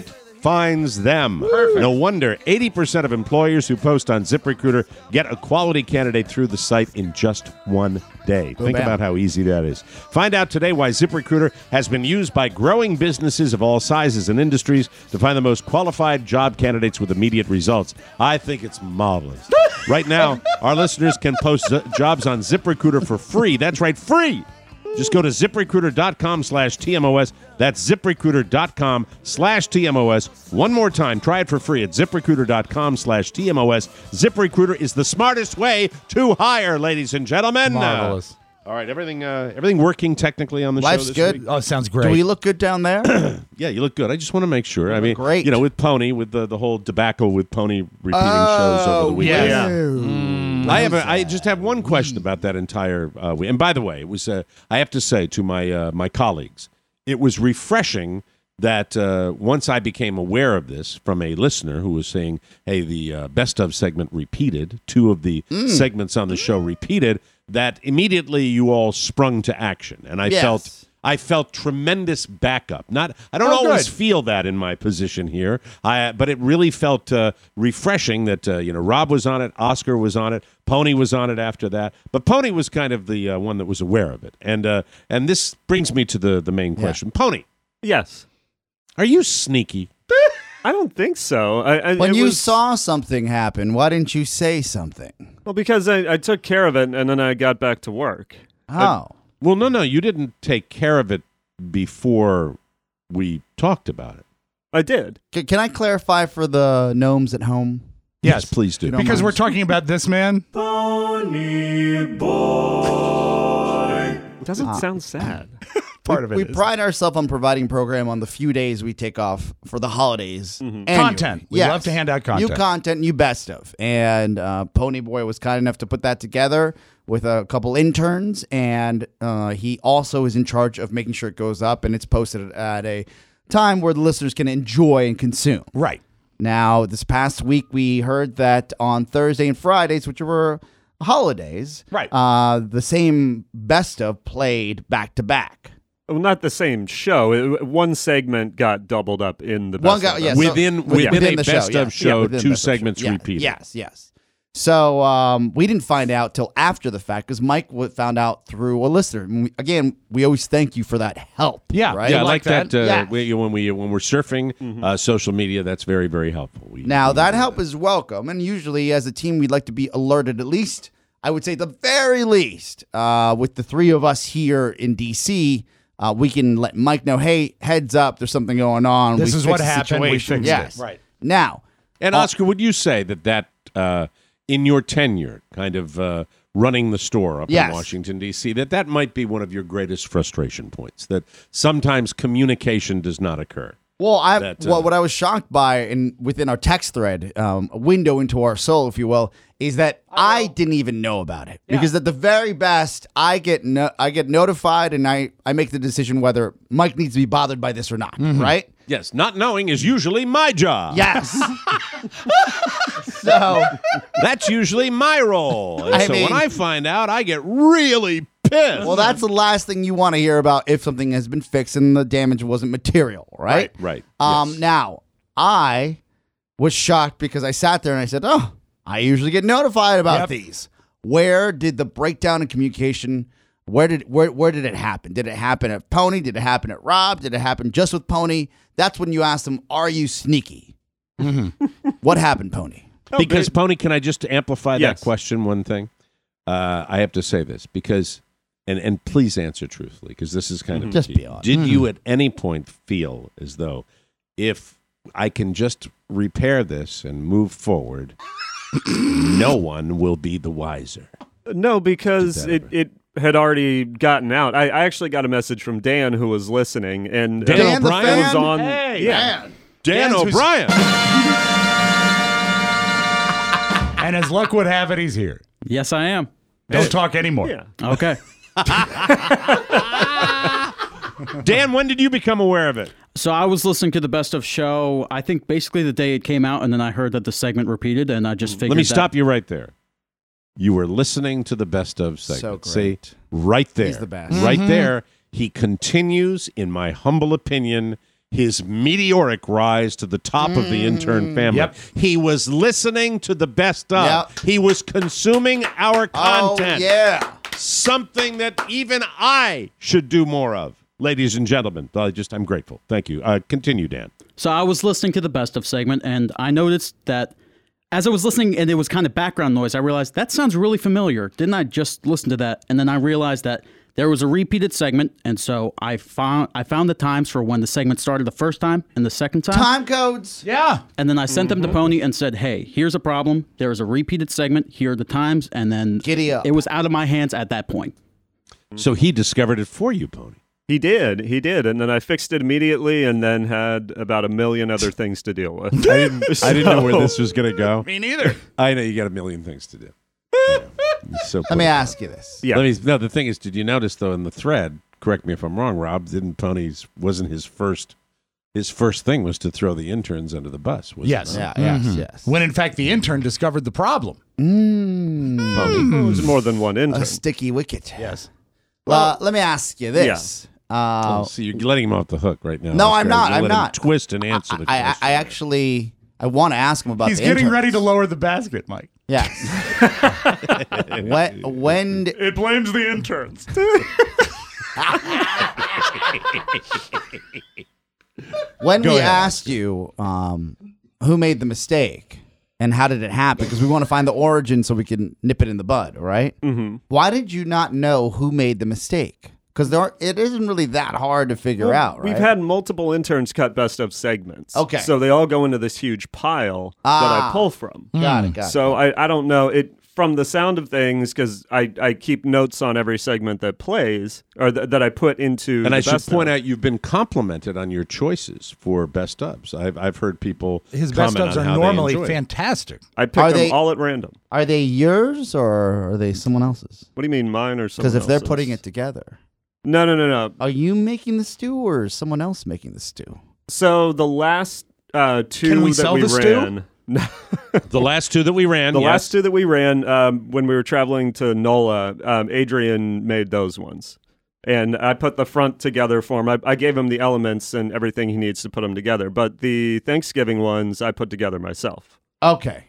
finds them. Perfect. No wonder 80% of employers who post on ZipRecruiter get a quality candidate through the site in just one day. Think about how easy that is. Find out today why ZipRecruiter has been used by growing businesses of all sizes and industries to find the most qualified job candidates with immediate results. I think it's marvelous. Right now, our listeners can post jobs on ZipRecruiter for free. That's right, free. Just go to ZipRecruiter.com/TMOS. That's ZipRecruiter.com/TMOS. One more time, try it for free at ZipRecruiter.com/TMOS. ZipRecruiter is the smartest way to hire, ladies and gentlemen. Marvelous. All right, everything working technically on the Life's show this good. week? Oh, it sounds great. Do we look good down there? Yeah, you look good. I just want to make sure. I mean, great. With Pony, with the whole debacle with Pony repeating shows over the weekend. I just have one question about that entire week. And by the way, it was I have to say to my colleagues, it was refreshing that once I became aware of this from a listener who was saying, hey, the best of segment repeated, 2 of the segments on the show repeated, that immediately you all sprung to action. And I felt tremendous backup. I don't always feel that in my position here, but it really felt refreshing that Rob was on it, Oscar was on it, Pony was on it after that. But Pony was kind of the one that was aware of it. And this brings me to the main question. Pony. Yes. Are you sneaky? I don't think so. When you saw something happen, why didn't you say something? Well, because I took care of it, and then I got back to work. Oh. Well, no, you didn't take care of it before we talked about it. I did. Can I clarify for the gnomes at home? Yes, please do. Because we're talking about this man. Pony Boy. It doesn't sound sad. We pride ourselves on providing program on the few days we take off for the holidays. Content. We love to hand out content. New content, new best of. And Pony Boy was kind enough to put that together with a couple interns, and he also is in charge of making sure it goes up and it's posted at a time where the listeners can enjoy and consume. Right. Now, this past week, we heard that on Thursday and Fridays, which were holidays, right, the same best of played back to back. Well, not the same show. One segment got doubled up in the best of. Yeah, within a the best of show, 2 segments repeated. Yes. So we didn't find out till after the fact because Mike found out through a listener. Again, we always thank you for that help. Yeah, right. Yeah, I like that. Yeah. When we're surfing social media, that's very, very helpful. That help is welcome, and usually as a team, we'd like to be alerted at least. I would say the very least with the 3 of us here in DC. We can let Mike know, hey, heads up, there's something going on. This is what happened. We fixed it. Right. Now. And Oscar, would you say that in your tenure, kind of running the store up in Washington, D.C., that might be one of your greatest frustration points, that sometimes communication does not occur? Well, what I was shocked by within our text thread, a window into our soul, if you will, is that I didn't even know about it. Yeah. Because at the very best, I get notified and I make the decision whether Mike needs to be bothered by this or not, right? Yes, not knowing is usually my job. Yes. So that's usually my role. And when I find out, I get really pissed. Well, that's the last thing you want to hear about if something has been fixed and the damage wasn't material, right? Right. Yes. Now, I was shocked because I sat there and I said, oh, I usually get notified about these. Where did the breakdown in communication, where did it happen? Did it happen at Pony? Did it happen at Rob? Did it happen just with Pony? That's when you ask them, are you sneaky? What happened, Pony? Because, Pony, can I just amplify that question one thing? I have to say this because, and please answer truthfully, because this is kind of just key. Be honest. Did you at any point feel as though if I can just repair this and move forward, no one will be the wiser? No, because it had already gotten out. I actually got a message from Dan who was listening, and Dan O'Brien was on. Hey, yeah, Dan O'Brien. And as luck would have it, he's here. Yes, I am. Don't talk anymore. Yeah. Okay. Dan, when did you become aware of it? So I was listening to the best of show, I think basically the day it came out, and then I heard that the segment repeated, and I just figured Let me stop you right there. You were listening to the best of segment. So great. See, right there. He's the best. Right there. He continues, in my humble opinion, his meteoric rise to the top of the intern family. Yep. He was listening to the best of. Yep. He was consuming our content. Oh, yeah. Something that even I should do more of. Ladies and gentlemen, I'm grateful. Thank you. Continue, Dan. So I was listening to the best of segment, and I noticed that as I was listening and it was kind of background noise, I realized that sounds really familiar. Didn't I just listen to that? And then I realized that there was a repeated segment, and so I found the times for when the segment started the first time and the second time. Time codes. Yeah. And then I sent them to Pony and said, hey, here's a problem. There is a repeated segment. Here are the times. And then Giddy up. It was out of my hands at that point. So he discovered it for you, Pony. He did, and then I fixed it immediately, and then had about a million other things to deal with. I didn't know where this was going to go. Me neither. I know you got a million things to do. So Let me ask you this. Yeah. The thing is, did you notice though in the thread? Correct me if I'm wrong, Rob. Wasn't his first thing was to throw the interns under the bus? Was Yes. it not? Yes. When in fact the intern discovered the problem. Well, there's more than one intern. A sticky wicket. Yes. Let me ask you this. So you're letting him off the hook right now. No, Oscar. I'm not. You're I'm letting him not. twist and answer the question. I actually want to ask him about He's the getting interns. ready to lower the basket, Mike. Yes. when It blames the interns. when Go we ahead. asked you who made the mistake and how did it happen, because we want to find the origin so we can nip it in the bud, right? Mm-hmm. Why did you not know who made the mistake? Because it isn't really that hard to figure out, right? We've had multiple interns cut best of segments. Okay. So they all go into this huge pile that I pull from. Got it. So I don't know it from the sound of things, because I keep notes on every segment that plays or that I put into. And the I should best point of. out you've been complimented on your choices for best ofs. I've heard people His best comment ofs on are how they normally enjoy it. fantastic. I picked Are them they- all at random. Are they yours or are they someone else's? What do you mean mine or someone Because if they're else's? putting it together, No. are you making the stew or is someone else making the stew? So the last two Can we that sell we the stew? ran. The last two that we ran, The yes. last two that we ran when we were traveling to NOLA, Adrian made those ones. And I put the front together for him. I gave him the elements and everything he needs to put them together. But the Thanksgiving ones, I put together myself. Okay.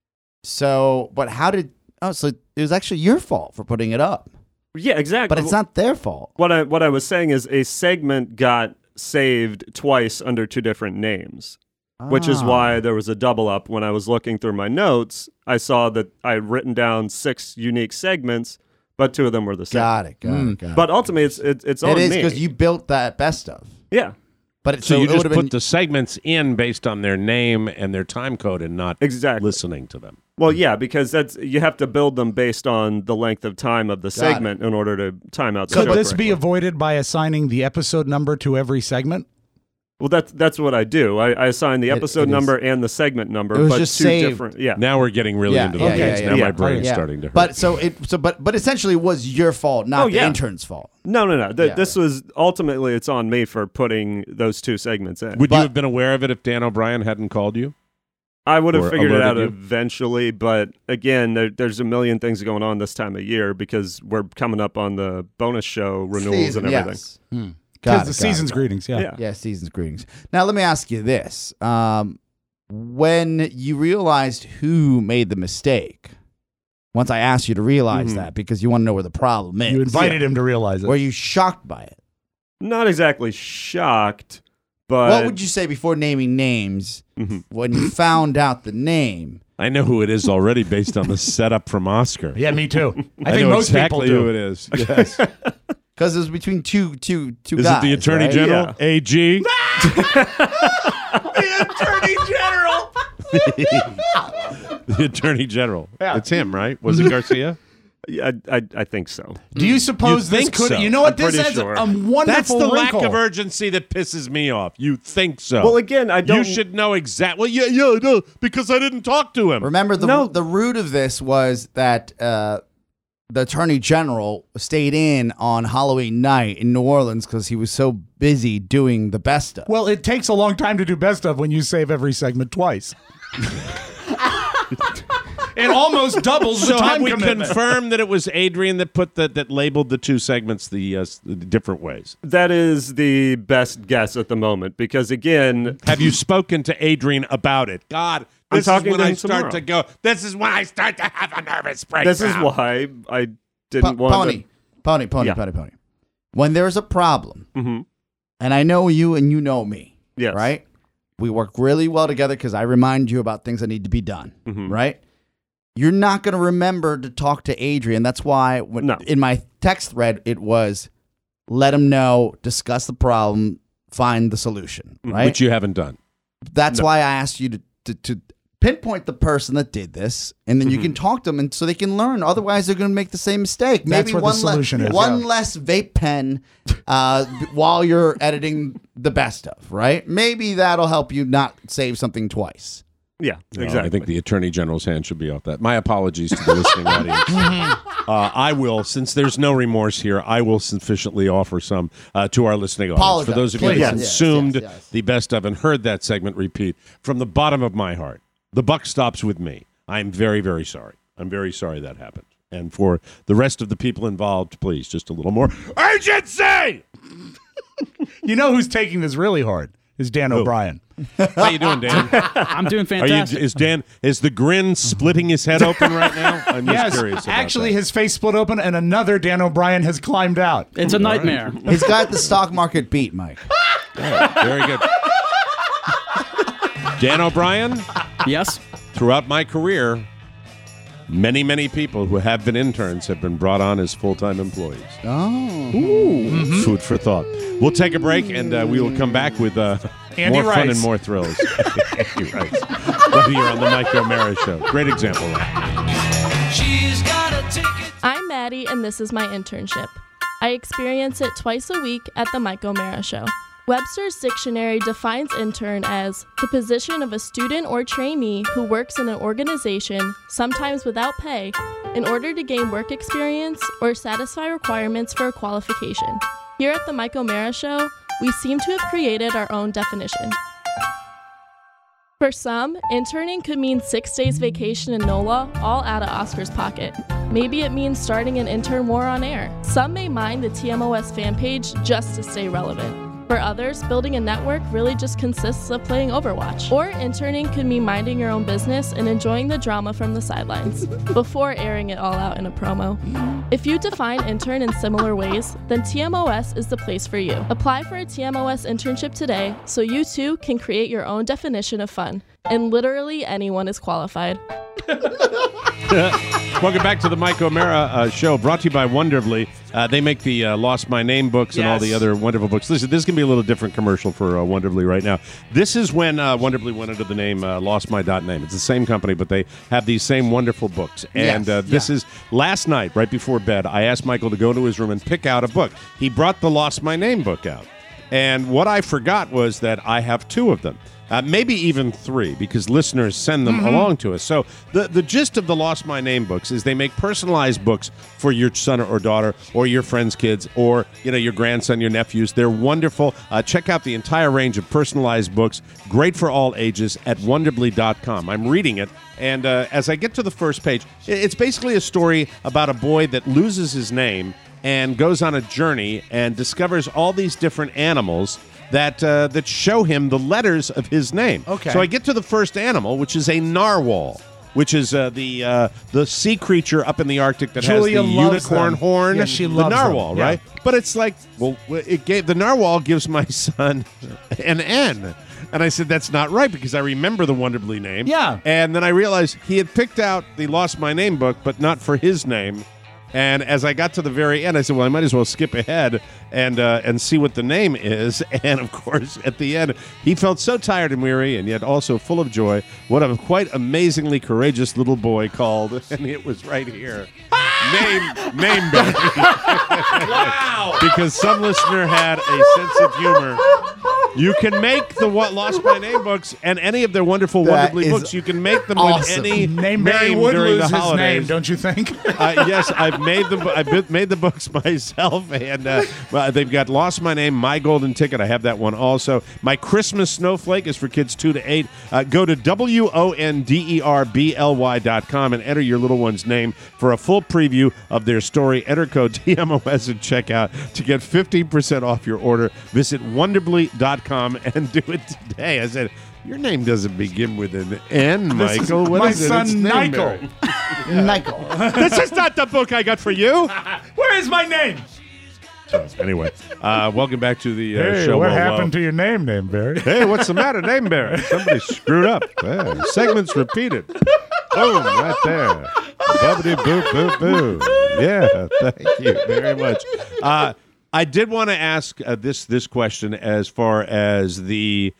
So, but so it was actually your fault for putting it up. Yeah, exactly. But it's not their fault. What I was saying is a segment got saved twice under two different names. Which is why there was a double up. When I was looking through my notes, I saw that I had written down 6 unique segments, but 2 of them were the same. Got it. But ultimately, it's on It is me. because you built that best of. Yeah. But So you it just would've put been, the segments in based on their name and their time code and not Exactly. listening to them. Well, yeah, because you have to build them based on the length of time of the segment in order to time out the Could show this be correctly. avoided by assigning the episode number to every segment? Well, that's what I do. I assign the episode it is. number and the segment number, It was but just two saved. different. Yeah. Now we're getting really into the weeds. Now my brain's starting to hurt. But essentially it was your fault, not the intern's fault. No. This was ultimately it's on me for putting those 2 segments in. Would you have been aware of it if Dan O'Brien hadn't called you? I would have Or figured it out alerted you? eventually, but again, there's a million things going on this time of year because we're coming up on the bonus show renewals and everything. Yes. Because the season's greetings, yeah. Yeah, season's greetings. Now, let me ask you this. When you realized who made the mistake, once I asked you to realize that because you want to know where the problem is. You invited him to realize it. Were you shocked by it? Not exactly shocked, but... What would you say before naming names when you found out the name? I know who it is already based on the setup from Oscar. Yeah, me too. I I think know most exactly people do. who it is. Yes. Because it was between two Is guys. it the Attorney right? General? Yeah. AG? The Attorney General! The Attorney General. Yeah. It's him, right? Was it Garcia? Yeah, I think so. Do you suppose You this think could... so? You know what? I'm This pretty has sure. a wonderful That's the lack wrinkle. of urgency that pisses me off. You think so. Well, again, I don't... You should know exactly. Well, yeah, no, because I didn't talk to him. Remember, the root of this was that the Attorney General stayed in on Halloween night in New Orleans because he was so busy doing the best of. Well, it takes a long time to do best of when you save every segment twice. It almost doubles the So have time we commitment. confirmed that it was Adrian that put that labeled the two segments the different ways? That is the best guess at the moment because, again, have you spoken to Adrian about it? God, I'm this is talking when to I him start tomorrow. to go. This is when I start to have a nervous breakdown. This is why I didn't want to. Pony. When there's a problem, Mhm. and I know you and you know me, Yes. right? We work really well together because I remind you about things that need to be done, right? You're not going to remember to talk to Adrian. That's why in my text thread, it was let him know, discuss the problem, find the solution, right? Which you haven't done. That's why I asked you to pinpoint the person that did this, and then you can talk to them, and so they can learn. Otherwise, they're going to make the same mistake. That's Maybe what the solution is. one less vape pen while you're editing the best of, right? Maybe that'll help you not save something twice. Yeah, No, exactly. I think the Attorney General's hand should be off that. My apologies to the listening audience. I will, since there's no remorse here, I will sufficiently offer some to our listening audience. Apologize. For those of you Please. that Yes, consumed yes. the best of and heard that segment repeat, from the bottom of my heart, the buck stops with me. I'm very, very sorry. I'm very sorry that happened. And for the rest of the people involved, please, just a little more urgency! You know who's taking this really hard is Dan O'Brien. How you doing, Dan? I'm doing fantastic. Is the grin splitting his head open right now? I'm just curious about actually, that. his face split open, and another Dan O'Brien has climbed out. It's a nightmare. He's got the stock market beat, Mike. Very good. Dan O'Brien? Yes. Throughout my career, many, many people who have been interns have been brought on as full-time employees. Oh. Food for thought. We'll take a break, and we will come back with Andy more fun Rice. and more thrills. Andy Rice. Right here on the Mike O'Mara Show. Great example. She's got a ticket. I'm Maddie, and this is my internship. I experience it twice a week at the Mike O'Mara Show. Webster's Dictionary defines intern as the position of a student or trainee who works in an organization, sometimes without pay, in order to gain work experience or satisfy requirements for a qualification. Here at the Mike O'Mara Show, we seem to have created our own definition. For some, interning could mean 6 days vacation in NOLA, all out of Oscar's pocket. Maybe it means starting an intern war on air. Some may mind the TMOS fan page just to stay relevant. For others, building a network really just consists of playing Overwatch. Or interning could mean minding your own business and enjoying the drama from the sidelines, before airing it all out in a promo. If you define intern in similar ways, then TMOS is the place for you. Apply for a TMOS internship today so you too can create your own definition of fun. And literally anyone is qualified. Welcome back to the Mike O'Mara Show, brought to you by Wonderfully. They make the Lost My Name books and all the other wonderful books. Listen, this is going to be a little different commercial for Wonderfully right now. This is when Wonderfully went under the name LostMy.name. It's the same company, but they have these same wonderful books. And this is last night, right before bed, I asked Michael to go into his room and pick out a book. He brought the Lost My Name book out. And what I forgot was that I have two of them. Maybe even three, because listeners send them along to us. So the gist of the Lost My Name books is they make personalized books for your son or daughter or your friends' kids or your grandson, your nephews. They're wonderful. Check out the entire range of personalized books, great for all ages, at Wonderbly.com. I'm reading it, and as I get to the first page, it's basically a story about a boy that loses his name and goes on a journey and discovers all these different animals that show him the letters of his name. Okay. So I get to the first animal, which is a narwhal, which is the sea creature up in the Arctic that Julia has the loves unicorn them. horn. Yeah, she the loves narwhal, them. Yeah. right? But it's like, well, the narwhal gives my son an N. And I said, that's not right, because I remember the Wonderbly name. Yeah. And then I realized he had picked out the Lost My Name book, but not for his name. And as I got to the very end, I said, well, I might as well skip ahead and see what the name is. And, of course, at the end, he felt so tired and weary and yet also full of joy. What a quite amazingly courageous little boy called, and it was right here, Name Baby. Wow. Because some listener had a sense of humor You can make the What Lost My Name books and any of their wonderful That Wonderly is books. You can make them awesome. with any Nameberry name would during lose the his holidays. name, don't you think? Yes, I've made them. I've made the books myself, and they've got Lost My Name, My Golden Ticket. I have that one also. My Christmas Snowflake is for kids 2 to 8. Go to WONDERBLY.com and enter your little one's name for a full preview of their story. Enter code TMOS at checkout to get 15% off your order. Visit Wonderbly.com and do it today. I said, your name doesn't begin with an N, Michael. What my is it? son, It's Michael. Michael. This is not the book I got for you. Where is my name? So, anyway, welcome back to the Hey, show. what happened to your name, Nameberry? Hey, what's the matter, Nameberry? Somebody screwed up. Yeah, segment's repeated. Boom, right there. Bubbity boop boop boo. Yeah, thank you very much. I did want to ask this question as far as the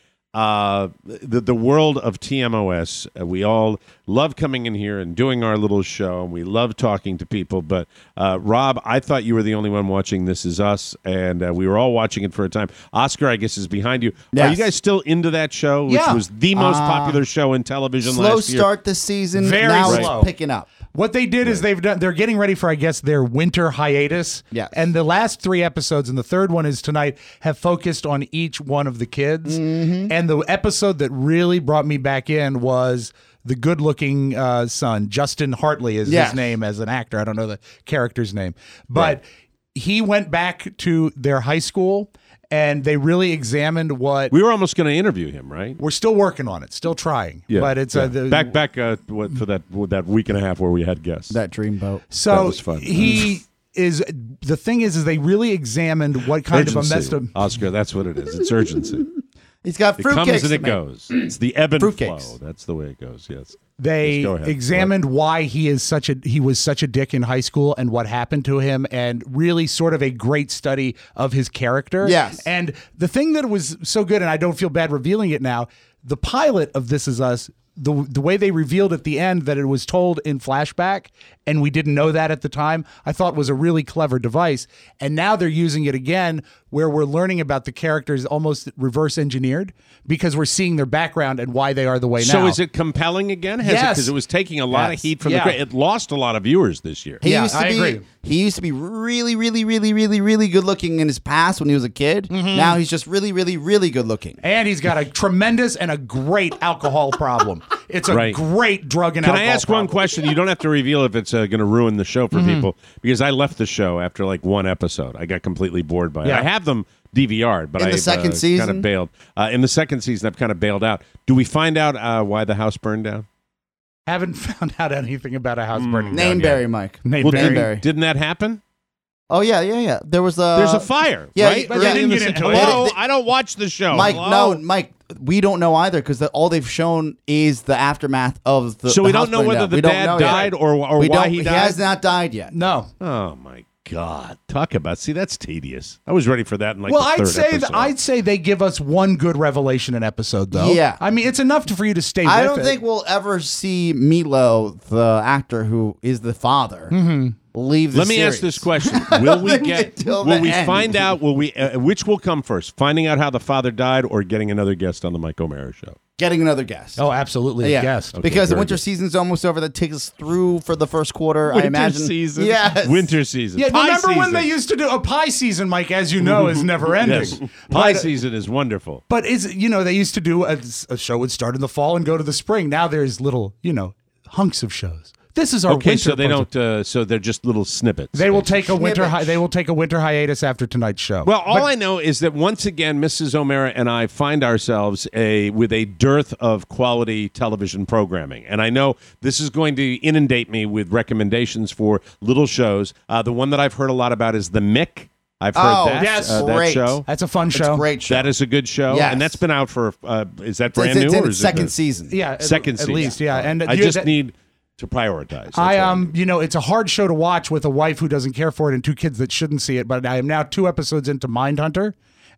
world of TMOS. We all love coming in here and doing our little show, and we love talking to people. But Rob, I thought you were the only one watching This Is Us, and we were all watching it for a time. Oscar, I guess, is behind you. Yes. Are you guys still into that show, which Yeah. was the most popular show in television Slow last year? start this season. Very now slow. it's picking up. What they did is they're getting ready for, I guess, their winter hiatus. Yes. And the last 3 episodes, and the third one is tonight, have focused on each one of the kids. Mm-hmm. And the episode that really brought me back in was the good-looking son. Justin Hartley is Yes. his name as an actor. I don't know the character's name. But he went back to their high school, and they really examined what... We were almost going to interview him, right? We're still working on it, still trying. Yeah, But it's yeah. the, back for that week and a half where we had guests. That dreamboat. So that was fun. he is the thing is they really examined what kind of a messed up. Oscar, that's what it is. It's urgency. He's got It fruitcakes. comes and to it make. goes. It's the ebb and flow. Fruitcakes. That's the way it goes. Yes. They Yes, go ahead. examined why he was such a dick in high school and what happened to him, and really sort of a great study of his character. Yes. And the thing that was so good, and I don't feel bad revealing it now, the pilot of This Is Us, the way they revealed at the end that it was told in flashback, and we didn't know that at the time, I thought was a really clever device. And now they're using it again, where we're learning about the characters almost reverse engineered, because we're seeing their background and why they are the way now. So is it compelling again? Yes. Because it was taking a lot of Yes. heat from Yeah. the crowd. It lost a lot of viewers this year. He Yeah, used to I be, agree. He used to be really, really, really, really, really good looking in his past when he was a kid. Mm-hmm. Now he's just really, really, really good looking. And he's got a tremendous and a great alcohol problem. It's a Right. great drug and Can I alcohol ask one problem. question? You don't have to reveal if it's going to ruin the show for Mm-hmm. people, because I left the show after like one episode. I got completely bored by it. Yeah. I have them DVR'd, but In the I second kind season? of bailed. In the second season, I've kind of bailed out. Do we find out why the house burned down? Haven't found out anything about a house burning down Nameberry, yet. Mike. Nameberry. Well, Nameberry. didn't that happen? Oh yeah. There was a. There's a fire, yeah, right? but they Early didn't in get the into se- it. Hello? They- I don't watch the show. Mike, Hello? no, Mike. We don't know either because all they've shown is the aftermath of the. So the we house don't know burning whether down. the We don't dad know yet. died or We why don't- he He died. has not died yet. No. Oh my God! Talk about that's tedious. I was ready for that in like Well, the third episode. I'd say they give us one good revelation an episode, though. Yeah. I mean, it's enough for you to stay I with don't it. think we'll ever see Milo, the actor who is the father, leave the Let me series. ask this question: Will we think get? until Will the we end. find out? Will we? Which will come first? Finding out how the father died, or getting another guest on the Mike O'Mara show? Getting another guest. Oh, absolutely. Yeah, Guest. Okay, because the very winter good. season's almost over. That takes us through for the first quarter. I Winter imagine. season. Yes. Winter season. Yeah, Pie remember when season. they used to do a pie season, Mike, as you know, is never ending. Yes. Pie But- season is wonderful. But they used to do a show would start in the fall and go to the spring. Now there's little, hunks of shows. This is our Okay, winter so they project. don't. So they're just little snippets. They will take a winter. Snippets. They will take a winter hiatus after tonight's show. Well, all I know is that once again, Mrs. O'Mara and I find ourselves with a dearth of quality television programming. And I know this is going to inundate me with recommendations for little shows. The one that I've heard a lot about is The Mick. I've heard Oh, that, yes. that Great. show. That's a fun It's show. a great show. That is a good show. Yes. And that's been out for, is that brand It's new? in or its is it second the season. Yeah, second at season? least. Yeah, and I just need to prioritize. That's all I need. it's a hard show to watch with a wife who doesn't care for it and 2 kids that shouldn't see it. But I am now 2 episodes into Mindhunter,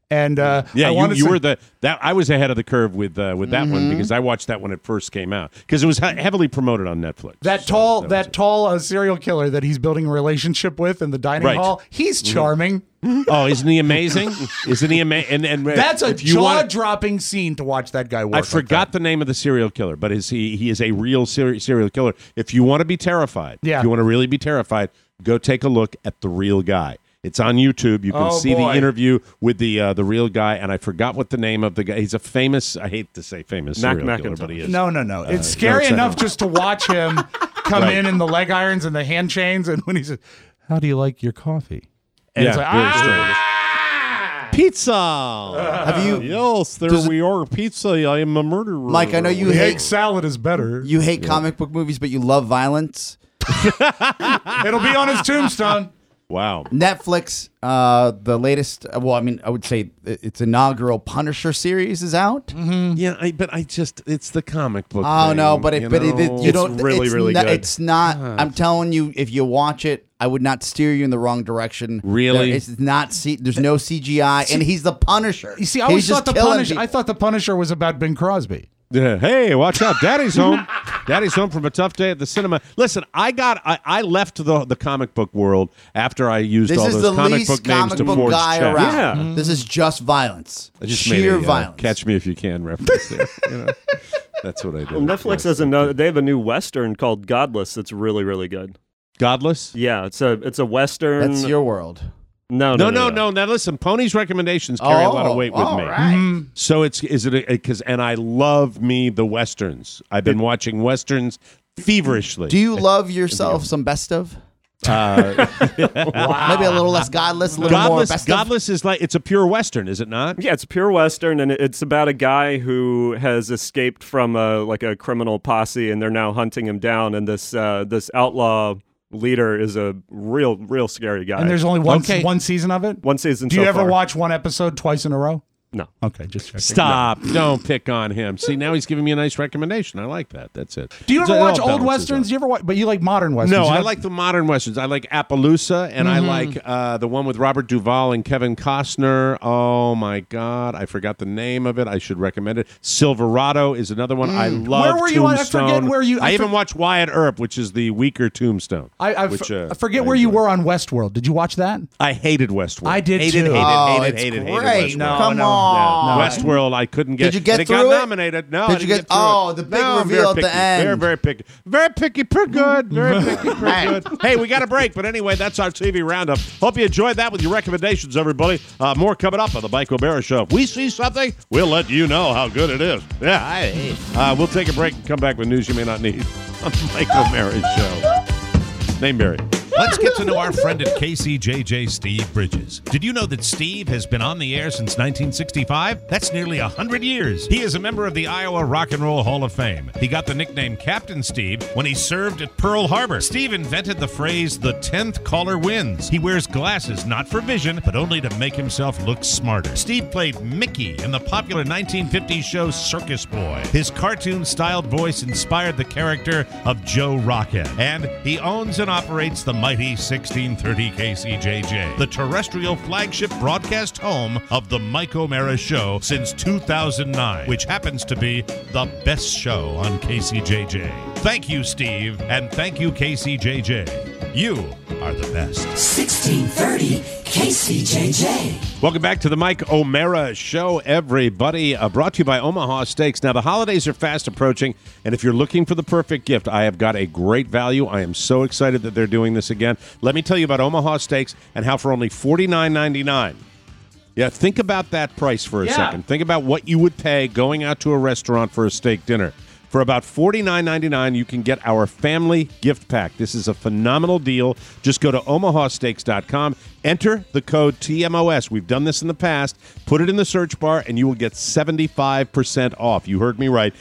And Yeah, I you were I was ahead of the curve with that one because I watched that when it first came out because it was heavily promoted on Netflix. That tall serial killer that he's building a relationship with in the dining hall. He's charming. Oh, isn't he amazing? Isn't he amazing? And that's a jaw-dropping scene to watch that guy work. I forgot the name of the serial killer, but he is a real serial killer. If you want to be terrified, if you want to really be terrified, go take a look at The Real Guy. It's on YouTube. You can see the interview with the real guy, and I forgot what the name of the guy. He's a famous. I hate to say famous serial killer, but he is. No. It's scary enough just to watch him come in the leg irons and the hand chains, and when he says, "How do you like your coffee?" And it's like, very strange. Pizza. Have you? Yes, we are. Pizza. I am a murderer. Mike, I know you hate salad is better. You hate comic book movies, but you love violence. It'll be on his tombstone. Wow. Netflix, the latest, I would say its inaugural Punisher series is out. Mm-hmm. Yeah, it's the comic book. Oh, thing, no, but you don't. It's really good. It's not, I'm telling you, if you watch it, I would not steer you in the wrong direction. Really? It's not, there's no CGI, and he's the Punisher. You see, I always thought the Punisher was about Bing Crosby. Yeah. Hey, watch out. Daddy's home. Daddy's home from a tough day at the cinema. Listen, I left the comic book world after I used all those comic book names to forge checks. Yeah. Mm-hmm. This is just violence. I just sheer made a, violence. Catch me if you can reference there. That's what I did. Well, Netflix has they have a new Western called Godless that's really, really good. Godless? Yeah, it's a Western. That's your world. No. Now listen, Pony's recommendations carry a lot of weight with me. Right. Mm-hmm. So and I love me the Westerns. I've been watching Westerns feverishly. Do you love yourself some best of? Maybe a little less Godless, a little more best of? Godless is it's a pure Western, is it not? Yeah, it's a pure Western, and it's about a guy who has escaped from a criminal posse, and they're now hunting him down, and this outlaw leader is a real scary guy. And there's only one season of it? One season. Do you ever watch one episode twice in a row? No. Okay, just checking. Stop. No. Don't pick on him. See, now he's giving me a nice recommendation. I like that. That's it. Do you ever watch old Westerns? Do you ever watch, but you like modern Westerns? No, I like the modern Westerns. I like Appaloosa, and I like the one with Robert Duvall and Kevin Costner. Oh, my God. I forgot the name of it. I should recommend it. Silverado is another one. I love Where were you? Tombstone. I forget where you... I even watched Wyatt Earp, which is the weaker Tombstone. I forget where you were on Westworld. Did you watch that? I hated Westworld. I did, hated, too. Hated Westworld. Come on. Westworld, I couldn't get. Did you get it through got it? nominated. No, Did you get? The big reveal at the end. Very, very picky. Very picky, pretty good. Very picky, pretty good. Hey, we got a break, but anyway, that's our TV roundup. Hope you enjoyed that with your recommendations, everybody. More coming up on the Mike O'Mara Show. If we see something, we'll let you know how good it is. Yeah. We'll take a break and come back with news you may not need on the Mike O'Mara Show. Name Barry. Let's get to know our friend at KCJJ, Steve Bridges. Did you know that Steve has been on the air since 1965? That's nearly 100 years. He is a member of the Iowa Rock and Roll Hall of Fame. He got the nickname Captain Steve when he served at Pearl Harbor. Steve invented the phrase, "the 10th caller wins." He wears glasses not for vision, but only to make himself look smarter. Steve played Mickey in the popular 1950s show Circus Boy. His cartoon-styled voice inspired the character of Joe Rockhead. And he owns and operates the mighty 1630 KCJJ, the terrestrial flagship broadcast home of the Mike O'Mara Show since 2009, which happens to be the best show on KCJJ. Thank you, Steve, and thank you, KCJJ. You are the best. 1630 KCJJ. Welcome back to the Mike O'Mara Show, everybody. Brought to you by Omaha Steaks. Now, the holidays are fast approaching, and if you're looking for the perfect gift, I have got a great value. I am so excited that they're doing this again. Let me tell you about Omaha Steaks and how for only $49.99. Yeah, think about that price for a second. Think about what you would pay going out to a restaurant for a steak dinner. For about $49.99, you can get our family gift pack. This is a phenomenal deal. Just go to omahasteaks.com, enter the code TMOS. We've done this in the past. Put it in the search bar, and you will get 75% off. You heard me right,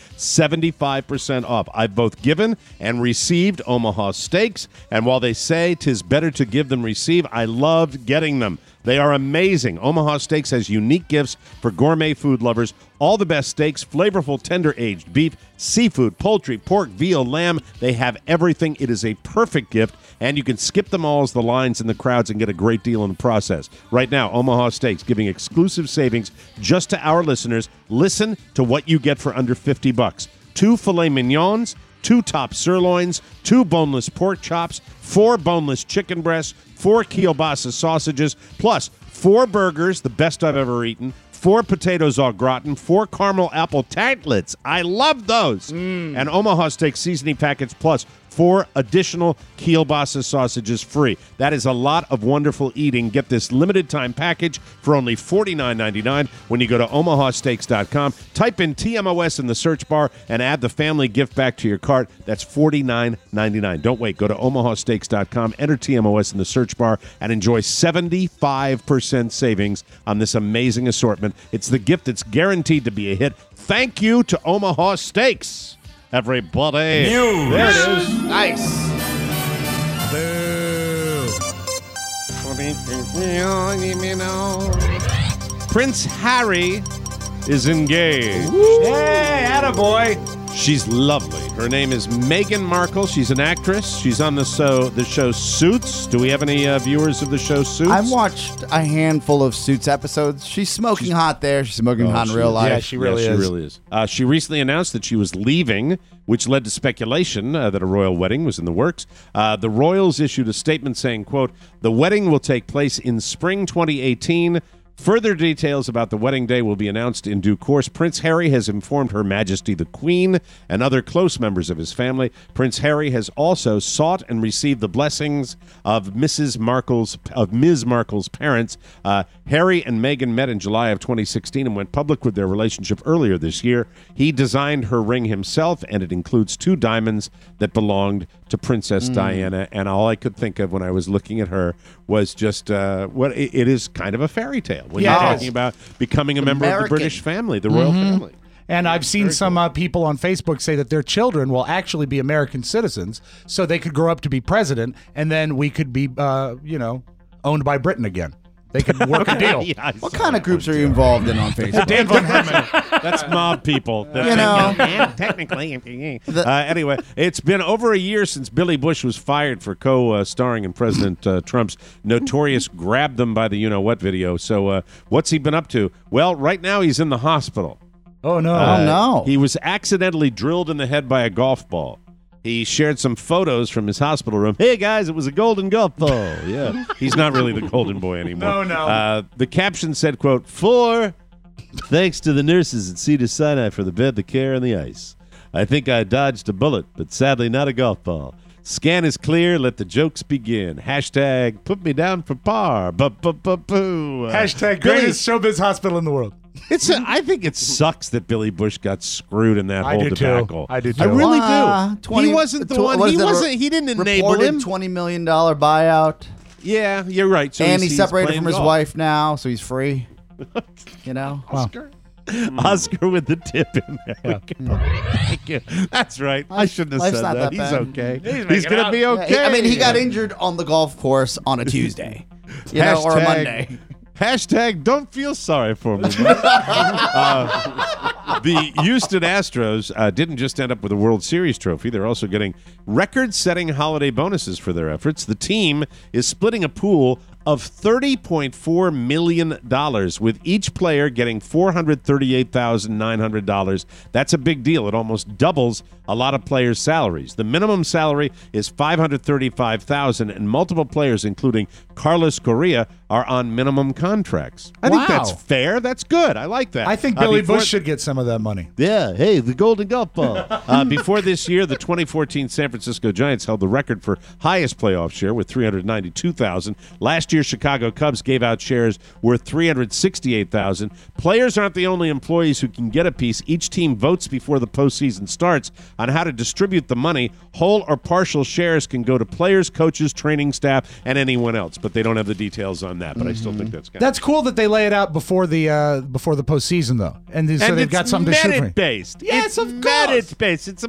75% off. I've both given and received Omaha Steaks, and while they say 'tis better to give than receive, I loved getting them. They are amazing. Omaha Steaks has unique gifts for gourmet food lovers. All the best steaks, flavorful, tender-aged beef, seafood, poultry, pork, veal, lamb. They have everything. It is a perfect gift. And you can skip the malls, the lines, and the crowds and get a great deal in the process. Right now, Omaha Steaks giving exclusive savings just to our listeners. Listen to what you get for under $50. 2 filet mignons, 2 top sirloins, 2 boneless pork chops, 4 boneless chicken breasts, 4 kielbasa sausages, plus 4 burgers, the best I've ever eaten, 4 potatoes au gratin, 4 caramel apple tartlets. I love those. And Omaha Steak seasoning packets plus 4 additional kielbasa sausages free. That is a lot of wonderful eating. Get this limited time package for only $49.99 when you go to omahasteaks.com. Type in TMOS in the search bar and add the family gift back to your cart. That's $49.99. Don't wait. Go to omahasteaks.com, enter TMOS in the search bar, and enjoy 75% savings on this amazing assortment. It's the gift that's guaranteed to be a hit. Thank you to Omaha Steaks. Everybody. News. There it is. Nice. Prince Harry is engaged. Hey, attaboy. She's lovely. Her name is Meghan Markle. She's an actress. She's on the show Suits. Do we have any viewers of the show Suits? I've watched a handful of Suits episodes. She's smoking hot there. She's smoking hot in real life. Yeah, she really is. She recently announced that she was leaving, which led to speculation that a royal wedding was in the works. The royals issued a statement saying, quote, "The wedding will take place in spring 2018. Further details about the wedding day will be announced in due course. Prince Harry has informed Her Majesty the Queen and other close members of his family. Prince Harry has also sought and received the blessings of Ms. Markle's parents. Harry and Meghan met in July of 2016 and went public with their relationship earlier this year. He designed her ring himself, and it includes 2 diamonds that belonged to Princess Diana. And all I could think of when I was looking at her was just it is kind of a fairy tale when you're talking about becoming a member of the British family, the royal family. And I've seen some people on Facebook say that their children will actually be American citizens, so they could grow up to be president, and then we could be, owned by Britain again. They could work a deal. Yeah, what kind of groups are you involved in on Facebook? Dan von Herman. That's mob people. Technically. Anyway, it's been over a year since Billy Bush was fired for co-starring in President Trump's notorious grab them by the you-know-what video. So what's he been up to? Well, right now he's in the hospital. Oh, no. No. He was accidentally drilled in the head by a golf ball. He shared some photos from his hospital room. Hey, guys, it was a golden golf ball. Yeah. He's not really the golden boy anymore. No. The caption said, quote, thanks to the nurses at Cedars-Sinai for the bed, the care, and the ice. I think I dodged a bullet, but sadly not a golf ball. Scan is clear. Let the jokes begin. Hashtag put me down for par. Boo. Hashtag greatest showbiz hospital in the world. I think it sucks that Billy Bush got screwed in that whole debacle. I do too. I really do. He wasn't the one. He didn't enable him. $20 million buyout. Yeah, you're right. So and he's separated from his wife now, so he's free. You know? Oscar with the tip in there. Thank you. That's right. I shouldn't have said that. He's okay. He's going to be okay. He got injured on the golf course on a Tuesday. Or a Monday. Hashtag don't feel sorry for me. The Houston Astros didn't just end up with a World Series trophy. They're also getting record-setting holiday bonuses for their efforts. The team is splitting a pool of $30.4 million, with each player getting $438,900. That's a big deal. It almost doubles a lot of players' salaries. The minimum salary is $535,000, and multiple players, including Carlos Correa, are on minimum contracts. I think that's fair. That's good. I like that. I think Billy Bush should get some of that money. Yeah. Hey, the golden golf ball. Before this year, the 2014 San Francisco Giants held the record for highest playoff share with $392,000. Last year, Chicago Cubs gave out shares worth $368,000. Players aren't the only employees who can get a piece. Each team votes before the postseason starts on how to distribute the money. Whole or partial shares can go to players, coaches, training staff, and anyone else, but they don't have the details on that. But I still think that's kind That's cool that they lay it out before the postseason, though, and so they've got something to shoot for. Merit-based. Yes, of course. Merit-based. It's a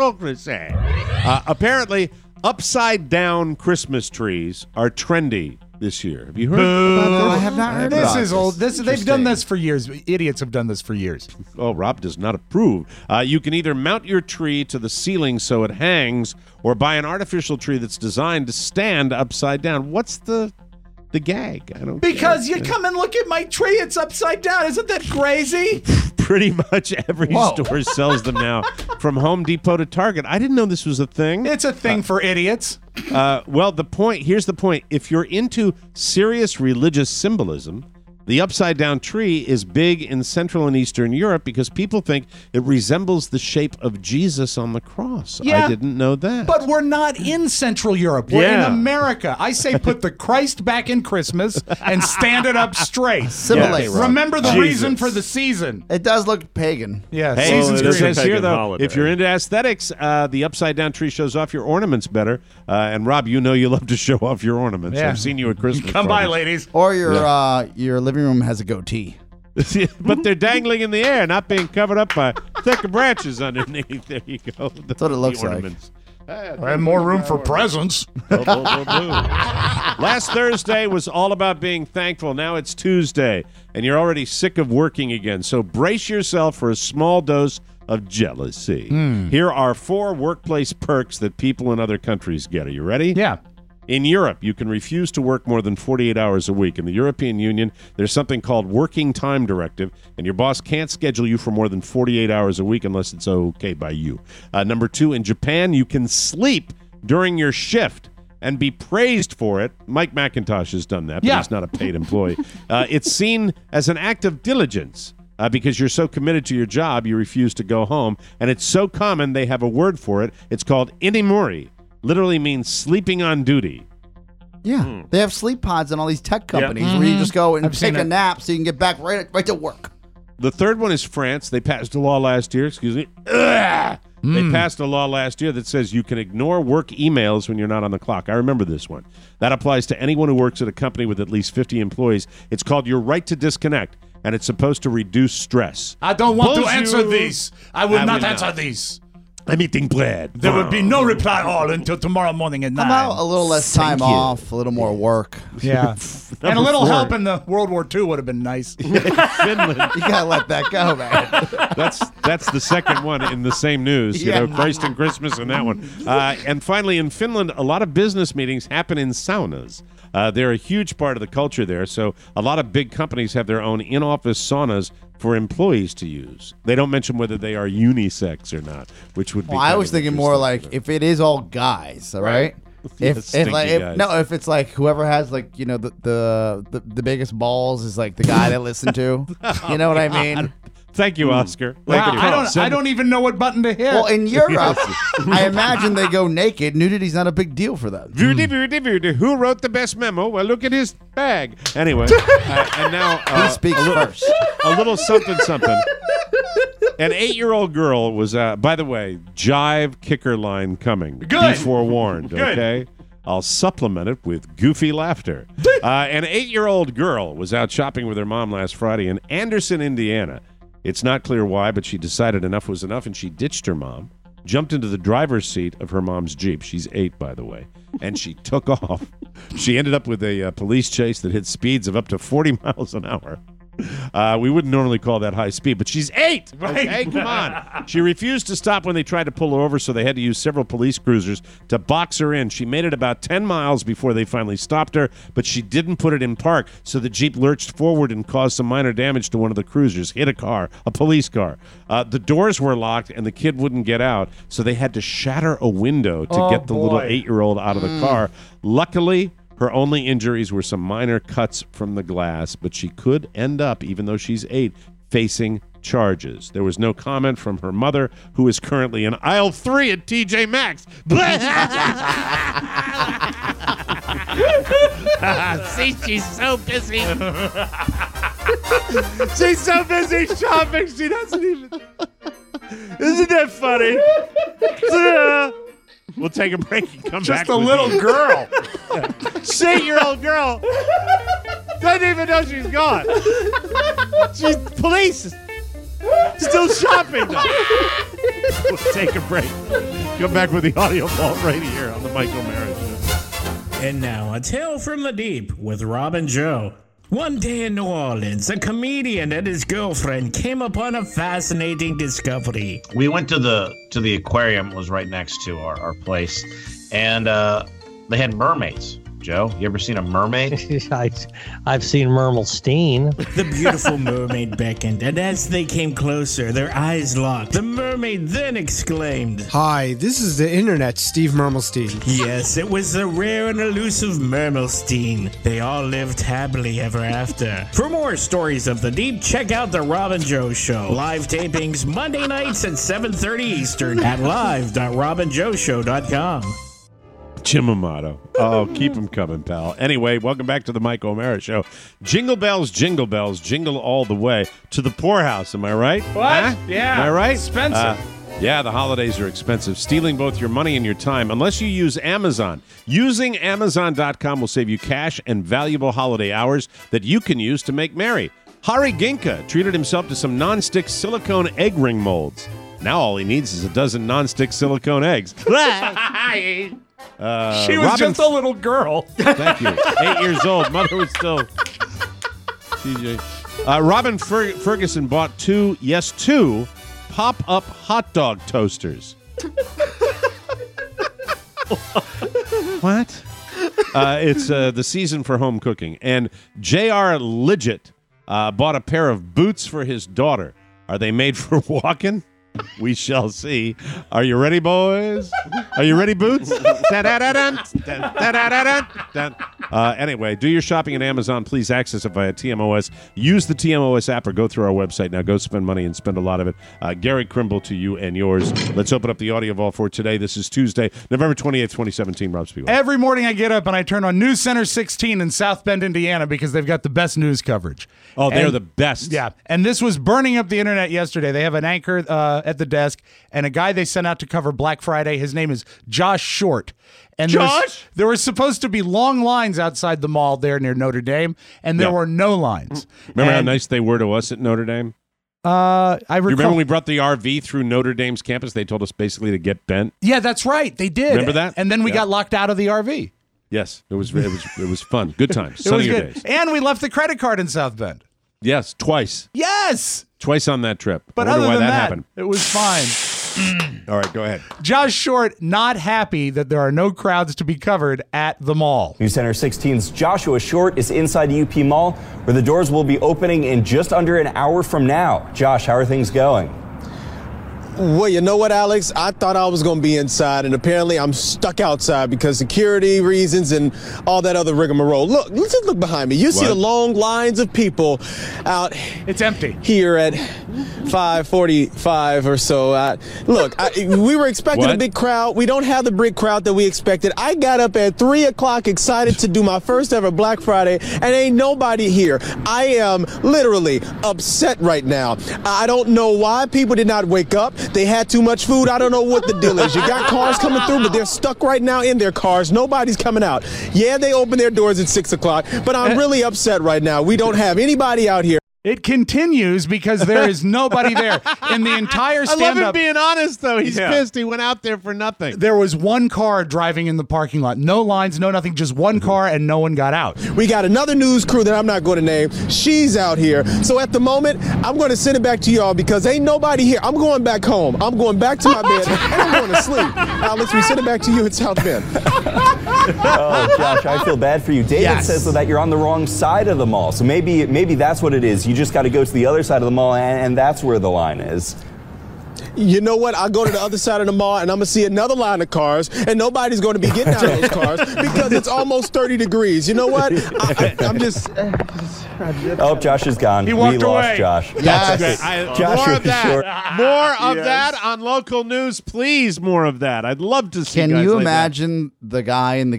meritocracy. Apparently, upside-down Christmas trees are trendy this year. Have you heard about this? I have not heard This about is old. They've done Interesting. this for years. Idiots have done this for years. Oh, Rob does not approve. You can either mount your tree to the ceiling so it hangs, or buy an artificial tree that's designed to stand upside down. What's the gag? I don't Because get you it. come and look at my tree, it's upside down. Isn't that crazy? Pretty much every store sells them now, from Home Depot to Target. I didn't know this was a thing. It's a thing for idiots. Well, here's the point. If you're into serious religious symbolism, the upside-down tree is big in Central and Eastern Europe because people think it resembles the shape of Jesus on the cross. Yeah, I didn't know that. But we're not in Central Europe. We're Yeah. in America. I say put the Christ back in Christmas and stand it up straight. Assimilate. Yes. Remember the Jesus. reason for the season. It does look pagan. Yeah, Hey, season's it green. says here, pagan though, holiday. if you're into aesthetics, the upside-down tree shows off your ornaments better. And, Rob, you know you love to show off your ornaments. Yeah. I've seen you at Christmas Come by, parties. ladies. Or your living room has a goatee. But they're dangling in the air, not being covered up by thicker branches underneath. There you go. That's what it looks like. ornaments. I have more room for presents. Last Thursday was all about being thankful. Now it's Tuesday, and you're already sick of working again. So brace yourself for a small dose of jealousy. Here are 4 workplace perks that people in other countries get. Are you ready? Yeah. In Europe, you can refuse to work more than 48 hours a week. In the European Union, there's something called Working Time Directive, and your boss can't schedule you for more than 48 hours a week unless it's okay by you. Number 2, in Japan, you can sleep during your shift and be praised for it. Mike McIntosh has done that, but he's not a paid employee. It's seen as an act of diligence. Because you're so committed to your job, you refuse to go home. And it's so common, they have a word for it. It's called inimori. Literally means sleeping on duty. Yeah. They have sleep pods in all these tech companies Mm-hmm. where you just go and I've take seen a it. nap so you can get back right to work. The third one is France. They passed a law last year. Excuse me. They passed a law last year that says you can ignore work emails when you're not on the clock. I remember this one. That applies to anyone who works at a company with at least 50 employees. It's called your right to disconnect, and it's supposed to reduce stress. I don't want to Bonjour. answer these. I will not will answer not. these. I'm eating bread. There will be no reply all until tomorrow morning at 9. How about a little less time Thank you. off, a little more work? Yeah. And a little 4. help in the World War II would have been nice. Finland. You gotta let that go, man. That's the second one in the same news. You Yeah. know, Christ and Christmas and that one. And finally, in Finland, a lot of business meetings happen in saunas. They're a huge part of the culture there. So a lot of big companies have their own in-office saunas for employees to use. They don't mention whether they are unisex or not, which would be. Well, I kind was of thinking more interesting. like if it is all guys, all right? Yeah, If stinky guys. if it's like whoever has like the biggest balls is like the guy they listen to. You know what I mean? Thank you, Oscar. Wow, Thank you. I don't even know what button to hit. Well, in Europe, I imagine they go naked. Nudity's not a big deal for them. Voody, voody, voody. Who wrote the best memo? Well, look at his bag. Anyway, and now He speaks first. a little something, something. An 8-year-old girl was, by the way, jive kicker line coming. Good. Be forewarned, Good. okay? I'll supplement it with goofy laughter. An 8-year-old girl was out shopping with her mom last Friday in Anderson, Indiana. It's not clear why, but she decided enough was enough, and she ditched her mom, jumped into the driver's seat of her mom's Jeep. She's 8, by the way. And she took off. She ended up with a police chase that hit speeds of up to 40 miles an hour. We wouldn't normally call that high speed, but she's 8. Okay, come on. She refused to stop when they tried to pull her over, so they had to use several police cruisers to box her in. She made it about 10 miles before they finally stopped her, but she didn't put it in park, so the Jeep lurched forward and caused some minor damage to one of the cruisers, hit a police car. The doors were locked, and the kid wouldn't get out, so they had to shatter a window to get the little 8-year-old out of the car. Luckily, her only injuries were some minor cuts from the glass, but she could end up, even though she's 8, facing charges. There was no comment from her mother, who is currently in aisle 3 at TJ Maxx. See, she's so busy. She's so busy shopping, she doesn't even... Isn't that funny? We'll take a break and come back. Just a little girl. 8-year-old girl. Doesn't even know she's gone. She's police. Still shopping, though. We'll take a break. Come back with the audio vault right here on the Mike O'Mara Show. And now, a tale from the deep with Rob and Joe. One day in New Orleans, a comedian and his girlfriend came upon a fascinating discovery. We went to the aquarium, it was right next to our place, and they had mermaids. Joe, you ever seen a mermaid? I've seen Mermelstein. The beautiful mermaid beckoned, and as they came closer, their eyes locked. The mermaid then exclaimed, "Hi, this is the internet, Steve Mermelstein." Yes, it was the rare and elusive Mermelstein. They all lived happily ever after. For more stories of the deep, check out the Rob and Joe Show. Live tapings Monday nights at 7:30 Eastern at live.robandjoeshow.com. Jim Amato. Oh, keep them coming, pal. Anyway, welcome back to the Mike O'Mara Show. Jingle bells, jingle all the way to the poorhouse. Am I right? What? Huh? Yeah. Am I right? Expensive. Yeah, the holidays are expensive, stealing both your money and your time, unless you use Amazon. Using Amazon.com will save you cash and valuable holiday hours that you can use to make merry. Hari Ginka treated himself to some nonstick silicone egg ring molds. Now all he needs is a dozen nonstick silicone eggs. She was just a little girl. Thank you. 8 years old. Mother was still TJ. Robin Ferguson bought two pop-up hot dog toasters. What? It's the season for home cooking. And J.R. Lidgett bought a pair of boots for his daughter. Are they made for walking? We shall see. Are you ready, boys? Are you ready, Boots? Anyway, do your shopping at Amazon. Please access it via TMOS. Use the TMOS app or go through our website. Now go spend money and spend a lot of it. Gary Krimble to you and yours. Let's open up the audio vault for today. This is Tuesday, November 28th, 2017. Rob Spiegel. Every morning I get up and I turn on News Center 16 in South Bend, Indiana, because they've got the best news coverage. Oh, they're the best. Yeah. And this was burning up the internet yesterday. They have an anchor at the desk and a guy they sent out to cover Black Friday. His name is Josh Short. And there were supposed to be long lines outside the mall there near Notre Dame, and there were no lines. Remember how nice they were to us at Notre Dame? I recall. You remember when we brought the RV through Notre Dame's campus? They told us basically to get bent. Yeah, that's right. They did. Remember that? And then we got locked out of the RV. Yes, it was fun. Good times. Sunnier days. And we left the credit card in South Bend. Yes, twice. Yes. Twice on that trip. But I wonder other why than that happened. It was fine. All right, go ahead. Josh Short not happy that there are no crowds to be covered at the mall. News Center 16's Joshua Short is inside the UP Mall, where the doors will be opening in just under an hour from now. Josh, how are things going? Well, you know what, Alex? I thought I was going to be inside, and apparently I'm stuck outside because security reasons and all that other rigmarole. Look, let's just look behind me. You see the long lines of people out. It's empty. Here at 5:45 or so. Look, we were expecting a big crowd. We don't have the big crowd that we expected. I got up at 3 o'clock excited to do my first ever Black Friday, and ain't nobody here. I am literally upset right now. I don't know why people did not wake up. They had too much food. I don't know what the deal is. You got cars coming through, but they're stuck right now in their cars. Nobody's coming out. Yeah, they open their doors at 6 o'clock, but I'm really upset right now. We don't have anybody out here. It continues because there is nobody there in the entire stand-up. I love him being honest, though. He's pissed. He went out there for nothing. There was one car driving in the parking lot. No lines, no nothing, just one car, and no one got out. We got another news crew that I'm not going to name. She's out here. So at the moment, I'm going to send it back to y'all because ain't nobody here. I'm going back home. I'm going back to my bed, and I'm going to sleep. Alex, we send it back to you in South Bend. Oh, Josh, I feel bad for you. David says that you're on the wrong side of the mall. So maybe that's what it is. You just got to go to the other side of the mall, and that's where the line is. You know what? I'll go to the other side of the mall, and I'm going to see another line of cars, and nobody's going to be getting out of those cars because it's almost 30 degrees. You know what? I'm just... Oh, Josh is gone. He walked away. Lost Josh. Yes. More of that. Short. More of that on local news, please. More of that. I'd love to see. Can guys you like imagine the guy in the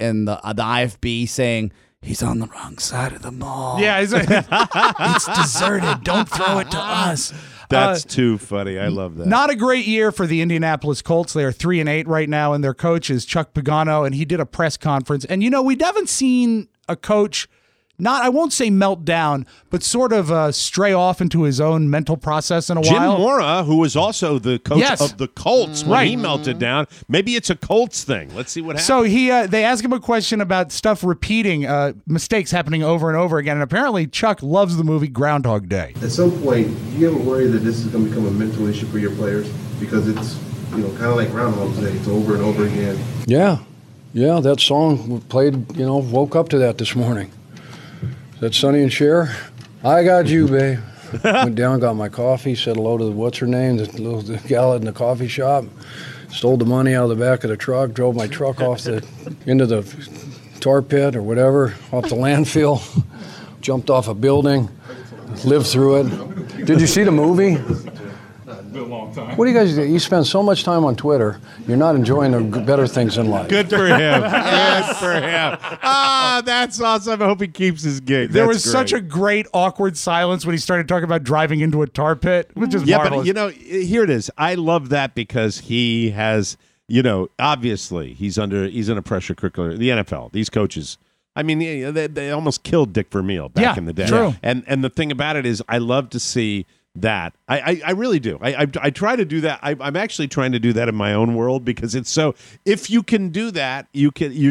IFB saying he's on the wrong side of the mall? Yeah, it's deserted. Don't throw it to us. That's too funny. I love that. Not a great year for the Indianapolis Colts. They are 3-8 right now, and their coach is Chuck Pagano, and he did a press conference. And we haven't seen a coach I won't say melt down, but sort of stray off into his own mental process in a Jim while. Mora, who was also the coach Yes. of the Colts when he melted down. Maybe it's a Colts thing. Let's see what happens. So they ask him a question about stuff repeating, mistakes happening over and over again, and apparently Chuck loves the movie Groundhog Day. At some point, do you ever worry that this is going to become a mental issue for your players? Because it's, kind of like Groundhog Day. It's over and over again. Yeah, that song we played, woke up to that this morning. Is that Sonny and Cher? I got you, babe. Went down, got my coffee, said hello to the gal in the coffee shop, stole the money out of the back of the truck, drove my truck into the tar pit or whatever, off the landfill, jumped off a building, lived through it. Did you see the movie? A long time. What do you guys do? You spend so much time on Twitter, you're not enjoying the better things in life. Good for him. Good for him. That's awesome. I hope he keeps his gig. There was such a great awkward silence when he started talking about driving into a tar pit, which is marvelous. But here it is. I love that because he has, obviously he's in a pressure cooker. The NFL, these coaches. I mean, they almost killed Dick Vermeil back in the day. True. And the thing about it is, I love to see that. I really do. I try to do that. I'm actually trying to do that in my own world because it's so. If you can do that, you're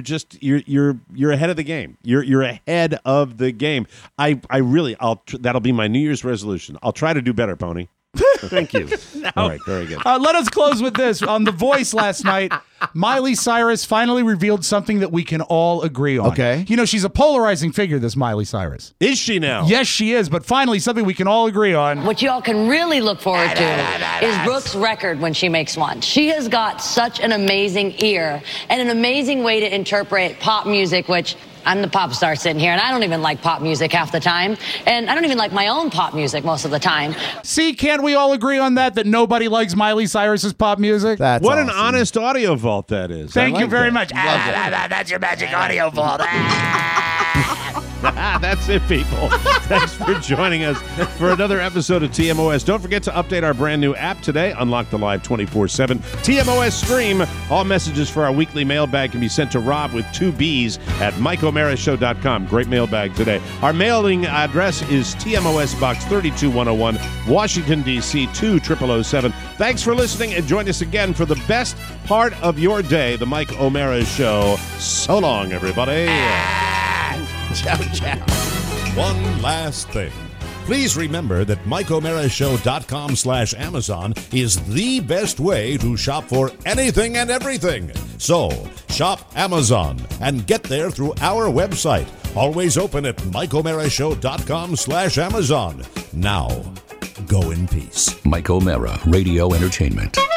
ahead of the game. You're ahead of the game. That'll be my New Year's resolution. I'll try to do better, Pony. Thank you. All right, very good. Let us close with this. On The Voice last night, Miley Cyrus finally revealed something that we can all agree on. Okay. She's a polarizing figure, this Miley Cyrus. Is she now? Yes, she is, but finally something we can all agree on. What y'all can really look forward to is Brooke's record when she makes one. She has got such an amazing ear and an amazing way to interpret pop music, which I'm the pop star sitting here, and I don't even like pop music half the time. And I don't even like my own pop music most of the time. See, can't we all agree on that nobody likes Miley Cyrus's pop music? What an honest audio vault that is. Thank you very much. That's your magic audio vault. That's it, people. Thanks for joining us for another episode of TMOS. Don't forget to update our brand new app today. Unlock the Live 24/7 TMOS stream. All messages for our weekly mailbag can be sent to Rob with 2 B's at MikeO'MaraShow.com. Great mailbag today. Our mailing address is TMOS Box 32101, Washington, D.C. 20007. Thanks for listening, and join us again for the best part of your day, The Mike O'Mara Show. So long, everybody. Ciao, ciao. One last thing. Please remember that MikeO'MaraShow.com/Amazon is the best way to shop for anything and everything. So, shop Amazon and get there through our website. Always open at MikeO'MaraShow.com/Amazon. Now, go in peace. Mike O'Mara Radio Entertainment.